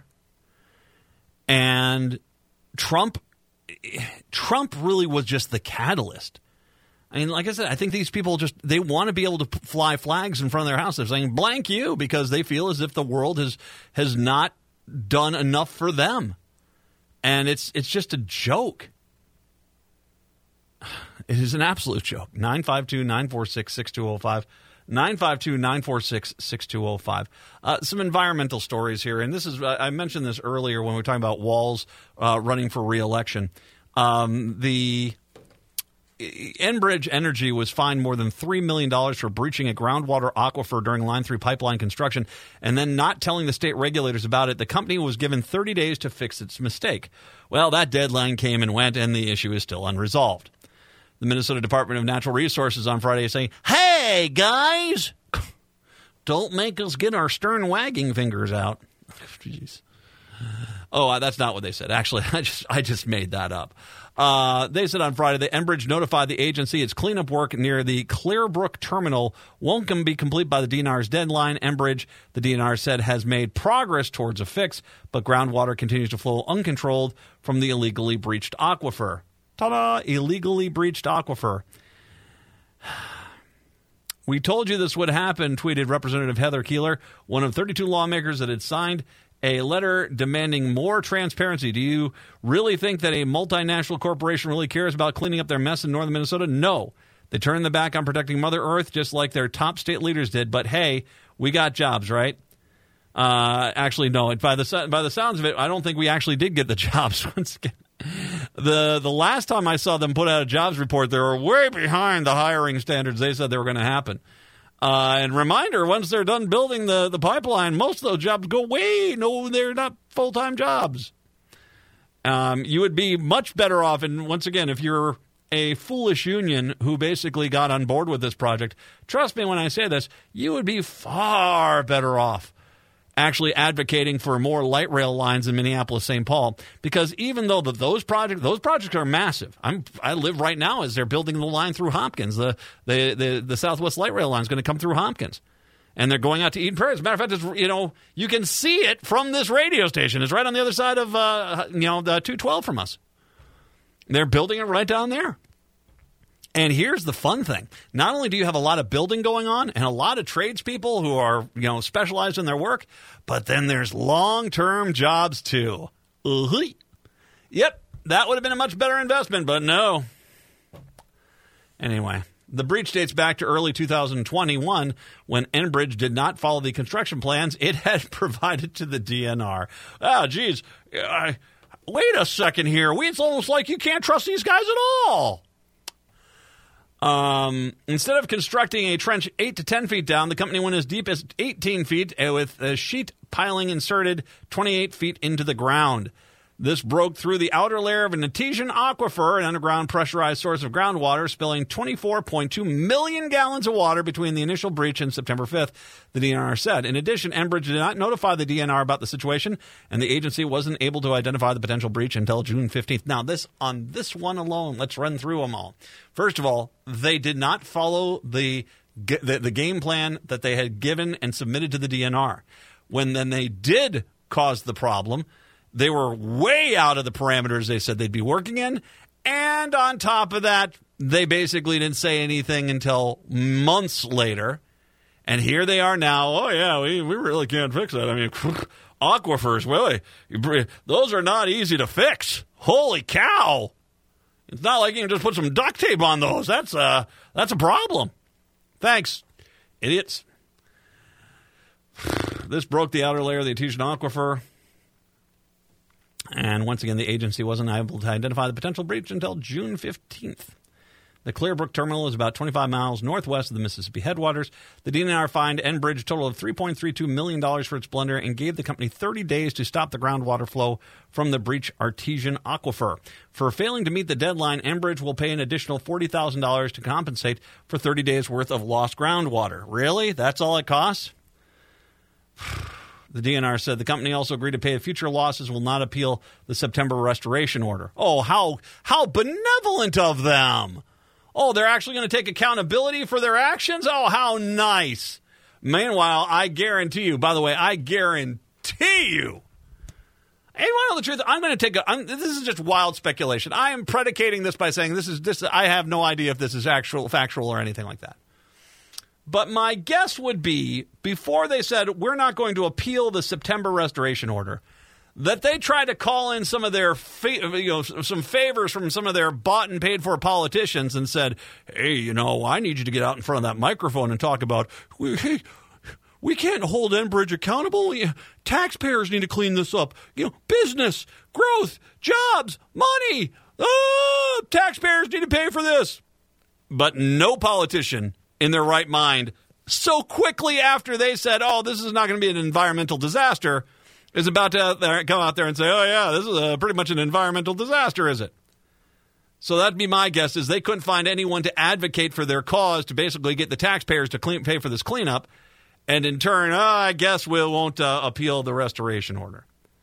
And Trump, Trump really was just the catalyst. I mean, like I said, I think these people just, they want to be able to p- fly flags in front of their house. They're saying, blank you, because they feel as if the world has has not done enough for them. And it's it's just a joke. It is an absolute joke. nine five two, nine four six, six two zero five. nine five two, nine four six, six two zero five. Uh, some environmental stories here. And this is, I mentioned this earlier when we were talking about Walz uh, running for re-election. Um, the Enbridge Energy was fined more than three million dollars for breaching a groundwater aquifer during Line three pipeline construction and then not telling the state regulators about it. The company was given thirty days to fix its mistake. Well, that deadline came and went, and the issue is still unresolved. The Minnesota Department of Natural Resources on Friday is saying, hey, guys, don't make us get our stern wagging fingers out. Jeez. Oh, that's not what they said. Actually, I just I just made that up. Uh, they said on Friday that Enbridge notified the agency its cleanup work near the Clearbrook terminal won't be complete by the D N R's deadline. Enbridge, the D N R said, has made progress towards a fix, but groundwater continues to flow uncontrolled from the illegally breached aquifer. Ta-da! Illegally breached aquifer. We told you this would happen, tweeted Representative Heather Keeler, one of thirty-two lawmakers that had signed a letter demanding more transparency. Do you really think that a multinational corporation really cares about cleaning up their mess in northern Minnesota? No. They turned their back on protecting Mother Earth just like their top state leaders did. But, hey, we got jobs, right? Uh, actually, no. By the by the sounds of it, I don't think we actually did get the jobs once again. The the last time I saw them put out a jobs report, they were way behind the hiring standards they said they were going to happen. Uh, and reminder, once they're done building the, the pipeline, most of those jobs go away. No, they're not full-time jobs. Um, you would be much better off, and once again, if you're a foolish union who basically got on board with this project, trust me when I say this, you would be far better off actually advocating for more light rail lines in Minneapolis-Saint Paul, because even though the, those projects those projects are massive, I'm I live right now as they're building the line through Hopkins. The the the, the Southwest Light Rail line is going to come through Hopkins, and they're going out to Eden Prairie. As a matter of fact, it's, you know, you can see it from this radio station. It's right on the other side of uh, you know the two twelve from us. They're building it right down there. And here's the fun thing. Not only do you have a lot of building going on and a lot of tradespeople who are, you know, specialized in their work, but then there's long-term jobs too. Uh-huh. Yep, that would have been a much better investment, but no. Anyway, the breach dates back to early two thousand twenty-one when Enbridge did not follow the construction plans it had provided to the D N R. Oh, geez. Uh, wait a second here. It's almost like you can't trust these guys at all. Um, instead of constructing a trench eight to ten feet down, the company went as deep as eighteen feet with a sheet piling inserted twenty-eight feet into the ground. This broke through the outer layer of an artesian aquifer, an underground pressurized source of groundwater, spilling twenty-four point two million gallons of water between the initial breach and September fifth, the D N R said. In addition, Enbridge did not notify the D N R about the situation, and the agency wasn't able to identify the potential breach until June fifteenth. Now, this on this one alone, let's run through them all. First of all, they did not follow the the, the game plan that they had given and submitted to the D N R. When then they did cause the problem, they were way out of the parameters they said they'd be working in. And on top of that, they basically didn't say anything until months later. And here they are now. Oh, yeah, we, we really can't fix that. I mean, aquifers, really, those are not easy to fix. Holy cow. It's not like you can just put some duct tape on those. That's a, that's a problem. Thanks, idiots. This broke the outer layer of the artesian aquifer. And once again, the agency wasn't able to identify the potential breach until June fifteenth. The Clearbrook terminal is about twenty-five miles northwest of the Mississippi headwaters. The D N R fined Enbridge a total of three point three two million dollars for its blunder and gave the company thirty days to stop the groundwater flow from the breach artesian aquifer. For failing to meet the deadline, Enbridge will pay an additional forty thousand dollars to compensate for thirty days' worth of lost groundwater. Really? That's all it costs? The D N R said the company also agreed to pay future losses, will not appeal the September restoration order. Oh, how how benevolent of them. Oh, they're actually going to take accountability for their actions? Oh, how nice. Meanwhile, I guarantee you, by the way, I guarantee you, and you want to know the truth, I'm going to take a, I'm, this is just wild speculation. I am predicating this by saying this is, this. I have no idea if this is actual, factual or anything like that. But my guess would be, before they said, we're not going to appeal the September restoration order, that they tried to call in some of their, fa- you know, some favors from some of their bought and paid for politicians and said, hey, you know, I need you to get out in front of that microphone and talk about, hey, we can't hold Enbridge accountable. Taxpayers need to clean this up. You know, business, growth, jobs, money. Oh, taxpayers need to pay for this. But no politician in their right mind, so quickly after they said, oh, this is not going to be an environmental disaster, is about to come out there and say, oh, yeah, this is a, pretty much an environmental disaster, is it? So that'd be my guess, is they couldn't find anyone to advocate for their cause to basically get the taxpayers to clean, pay for this cleanup, and in turn, oh, I guess we won't uh, appeal the restoration order.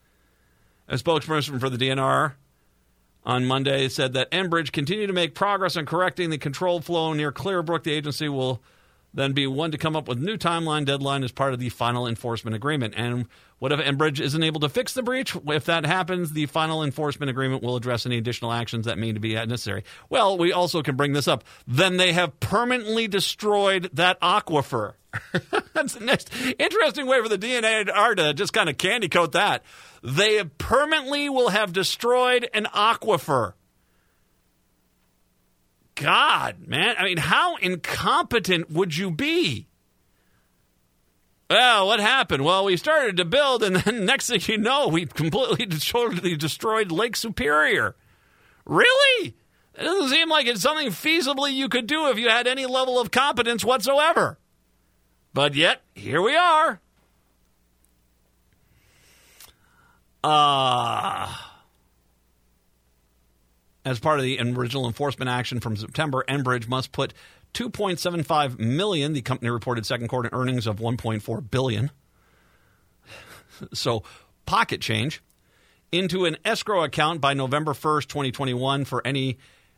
A spokesperson for the D N R on Monday said that Enbridge continued to make progress on correcting the controlled flow near Clearbrook. The agency will then be one to come up with new timeline deadline as part of the final enforcement agreement. And what if Enbridge isn't able to fix the breach? If that happens, the final enforcement agreement will address any additional actions that may be necessary. Well, we also can bring this up. Then they have permanently destroyed that aquifer. That's the next interesting way for the D N R to just kind of candy coat that. They permanently will have destroyed an aquifer. God, man. I mean, how incompetent would you be? Well, what happened? Well, we started to build, and then next thing you know, we completely totally destroyed Lake Superior. Really? It doesn't seem like it's something feasibly you could do if you had any level of competence whatsoever. But yet, here we are. Uh, as part of the original enforcement action from September, Enbridge must put two point seven five million dollars, the company reported second quarter earnings of one point four billion dollars. So, pocket change, into an escrow account by November first, twenty twenty-one for any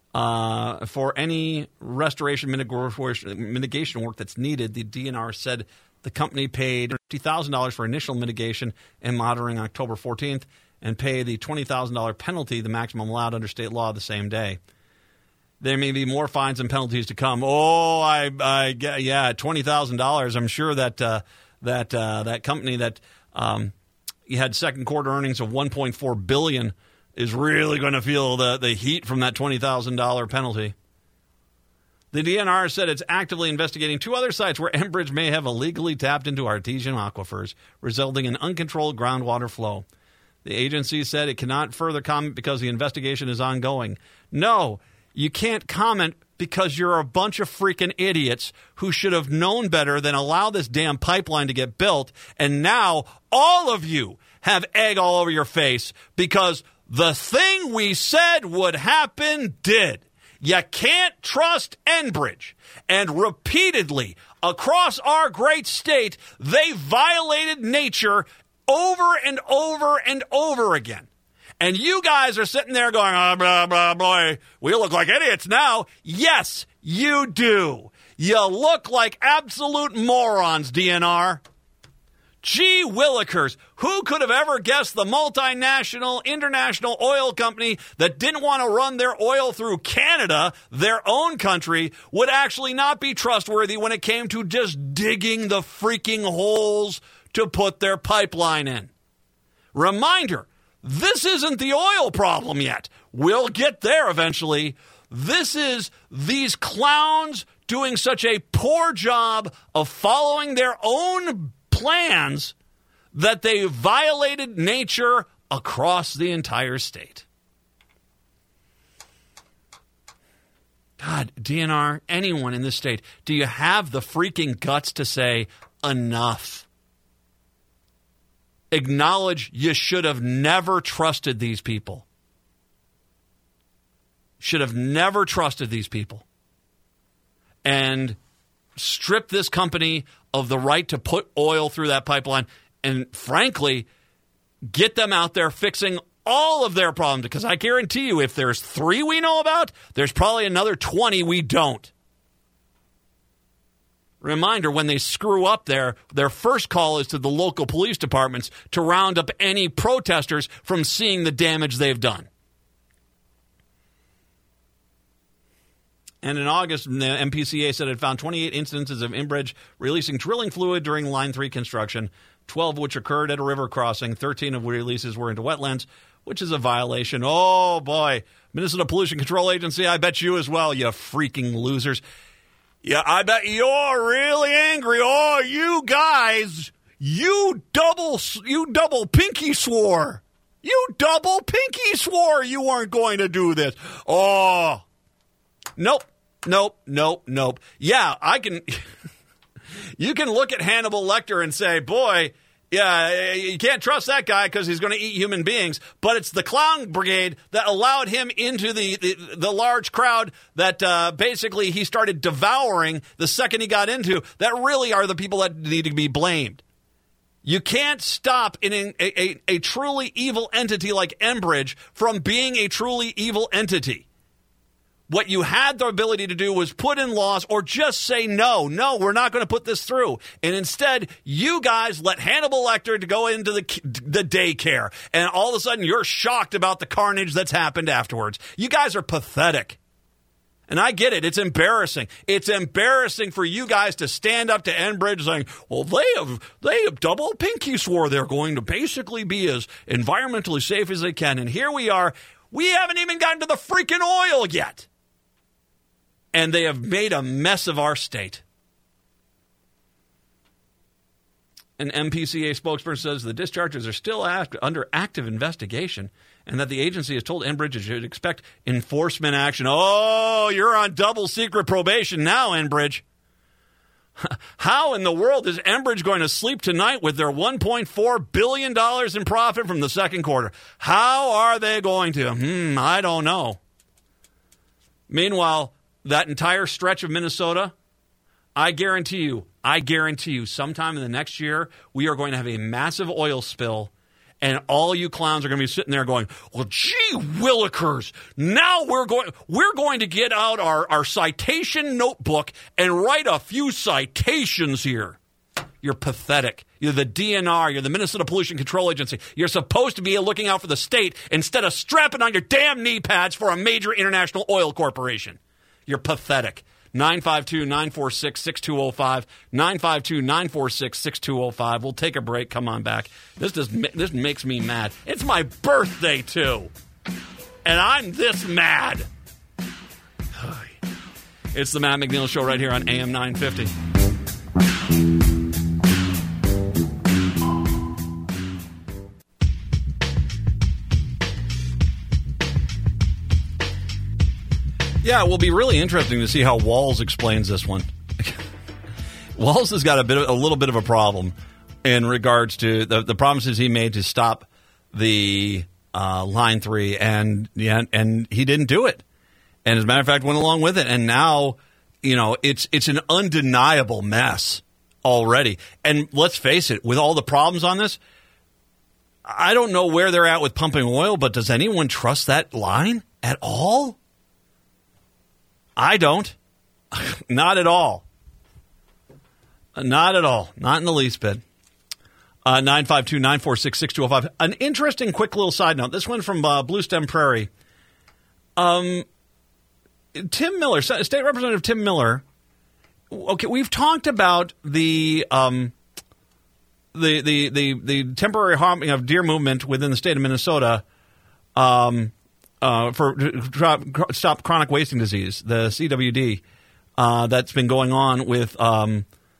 uh, for any restoration mitigation work that's needed. The D N R said the company paid fifty thousand dollars for initial mitigation and monitoring October fourteenth and pay the twenty thousand dollars penalty, the maximum allowed under state law, the same day. There may be more fines and penalties to come. Oh, I, I yeah, twenty thousand dollars. I'm sure that uh, that uh, that company that um, you had second quarter earnings of one point four billion dollars is really going to feel the, the heat from that twenty thousand dollars penalty. The D N R said it's actively investigating two other sites where Enbridge may have illegally tapped into artesian aquifers, resulting in uncontrolled groundwater flow. The agency said it cannot further comment because the investigation is ongoing. No, you can't comment because you're a bunch of freaking idiots who should have known better than allow this damn pipeline to get built, and now all of you have egg all over your face because the thing we said would happen did. You can't trust Enbridge. And repeatedly, across our great state, they violated nature over and over and over again. And you guys are sitting there going, oh, blah, blah, blah, we look like idiots now. Yes, you do. You look like absolute morons, D N R. Gee willikers, who could have ever guessed the multinational, international oil company that didn't want to run their oil through Canada, their own country, would actually not be trustworthy when it came to just digging the freaking holes to put their pipeline in. Reminder, this isn't the oil problem yet. We'll get there eventually. This is these clowns doing such a poor job of following their own plans that they violated nature across the entire state. God, D N R, anyone in this state, do you have the freaking guts to say enough? Acknowledge you should have never trusted these people. Should have never trusted these people. And strip this company of the right to put oil through that pipeline and, frankly, get them out there fixing all of their problems. Because I guarantee you, if there's three we know about, there's probably another twenty we don't. Reminder, when they screw up there, their first call is to the local police departments to round up any protesters from seeing the damage they've done. And in August, the M P C A said it found twenty-eight instances of Enbridge releasing drilling fluid during Line three construction, twelve of which occurred at a river crossing, thirteen of which releases were into wetlands, which is a violation. Oh, boy. Minnesota Pollution Control Agency, I bet you as well, you freaking losers. Yeah, I bet you're really angry. Oh, you guys, you double, you double pinky swore. You double pinky swore you weren't going to do this. Oh, nope, nope, nope, nope. Yeah, I can, you can look at Hannibal Lecter and say, boy, yeah, you can't trust that guy because he's going to eat human beings. But it's the clown brigade that allowed him into the, the, the large crowd that uh, basically he started devouring the second he got into that really are the people that need to be blamed. You can't stop in a, a, a truly evil entity like Enbridge from being a truly evil entity. What you had the ability to do was put in laws or just say, no, no, we're not going to put this through. And instead, you guys let Hannibal Lecter to go into the, the daycare. And all of a sudden, you're shocked about the carnage that's happened afterwards. You guys are pathetic. And I get it. It's embarrassing. It's embarrassing for you guys to stand up to Enbridge saying, well, they have, they have double pinky swore they're going to basically be as environmentally safe as they can. And here we are. We haven't even gotten to the freaking oil yet. And they have made a mess of our state. An M P C A spokesperson says the discharges are still act- under active investigation and that the agency has told Enbridge it should expect enforcement action. Oh, you're on double secret probation now, Enbridge. How in the world is Enbridge going to sleep tonight with their one point four billion dollars in profit from the second quarter? How are they going to? Hmm, I don't know. Meanwhile, that entire stretch of Minnesota, I guarantee you, I guarantee you, sometime in the next year, we are going to have a massive oil spill, and all you clowns are going to be sitting there going, well, gee willikers, now we're going we're going to get out our, our citation notebook and write a few citations here. You're pathetic. You're the D N R. You're the Minnesota Pollution Control Agency. You're supposed to be looking out for the state instead of strapping on your damn knee pads for a major international oil corporation. You're pathetic. nine five two, nine four six, six two zero five. nine five two, nine four six, six two zero five. We'll take a break. Come on back. This just, this makes me mad. It's my birthday, too. And I'm this mad. It's the Matt McNeil Show right here on A M nine fifty. Yeah, it will be really interesting to see how Walz explains this one. Walz has got a bit of, a little bit of a problem in regards to the, the promises he made to stop the uh, Line three, and yeah, and he didn't do it. And as a matter of fact, went along with it. And now, you know, it's it's an undeniable mess already. And let's face it, with all the problems on this, I don't know where they're at with pumping oil, but does anyone trust that line at all? I don't. Not at all. Not at all. Not in the least bit. Uh, nine five two, nine four six, six two zero five. An interesting quick little side note. This one from uh, Blue Stem Prairie. Um, Tim Miller, State Representative Tim Miller. Okay, we've talked about the um, the, the the the temporary harming of deer movement within the state of Minnesota. Um. Uh, for to stop chronic wasting disease, the C W D, uh, that's been going on with um,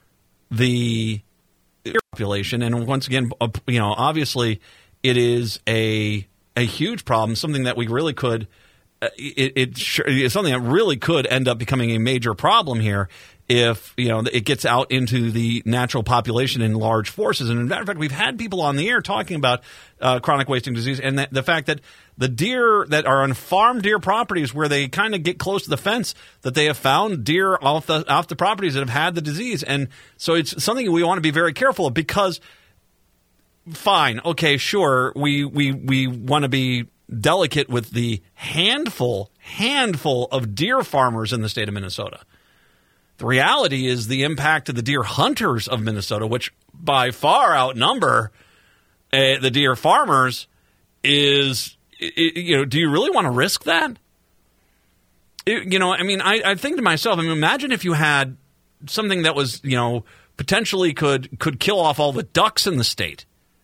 the population, and once again, uh, you know, obviously, it is a a huge problem, something that we really could, uh, it, it it's something that really could end up becoming a major problem here if you know it gets out into the natural population in large forces. And as a matter of fact, we've had people on the air talking about uh, chronic wasting disease and that, the fact that the deer that are on farm deer properties where they kind of get close to the fence, that they have found deer off the off the properties that have had the disease. And so it's something we want to be very careful of because, fine, okay, sure, we we, we want to be delicate with the handful, handful of deer farmers in the state of Minnesota. The reality is the impact to the deer hunters of Minnesota, which by far outnumber uh, the deer farmers, is, it, you know, do you really want to risk that? It, you know, I mean, I, I think to myself, I mean, imagine if you had something that was, you know, potentially could could kill off all the ducks in the state.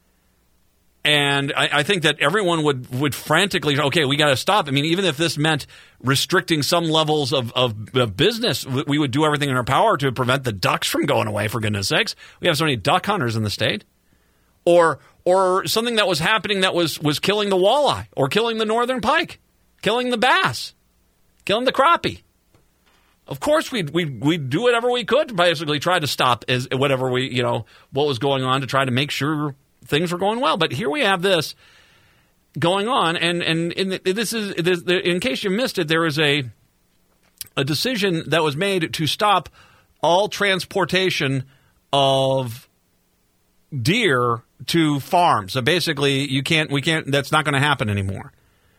And I, I think that everyone would, would frantically, okay, we got to stop. I mean, even if this meant restricting some levels of, of, of business, we would do everything in our power to prevent the ducks from going away, for goodness sakes. We have so many duck hunters in the state. Or or something that was happening that was, was killing the walleye or killing the northern pike, killing the bass, killing the crappie. Of course, we'd, we'd, we'd do whatever we could to basically try to stop as whatever we, you know, what was going on to try to make sure things were going well. But here we have this going on, and and, and this is this, in case you missed it, there is a a decision that was made to stop all transportation of deer to farms. So basically, you can't, we can't. That's not going to happen anymore.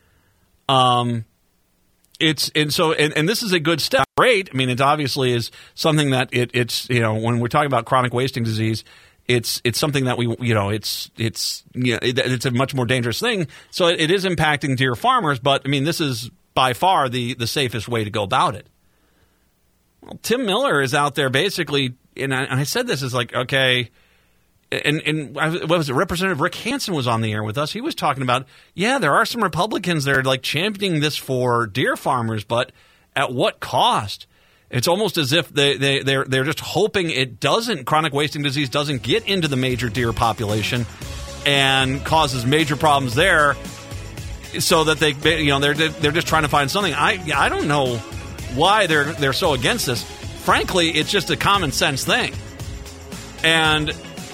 Um, it's and so and, and this is a good step. Great. I mean, it obviously is something that it, it's you know when we're talking about chronic wasting disease. It's it's something that we you know it's it's you know, it, it's a much more dangerous thing. So it, it is impacting deer farmers, but I mean this is by far the, the safest way to go about it. Well, Tim Miller is out there basically, and I, and I said this is like okay, and and what was it? Representative Rick Hansen was on the air with us. He was talking about yeah, there are some Republicans that are like championing this for deer farmers, but at what cost? It's almost as if they, they, they're, they're just hoping it doesn't, chronic wasting disease doesn't get into the major deer population and causes major problems there, so that they, you know, they're they're just trying to find something. I I don't know why they're they're so against this. Frankly, it's just a common sense thing. And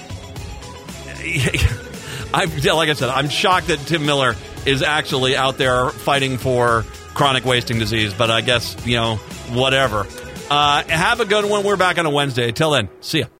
I, like I said, I'm shocked that Tim Miller is actually out there fighting for chronic wasting disease. But I guess, you know, whatever. Uh, have a good one. We're back on a Wednesday. Till then, see ya.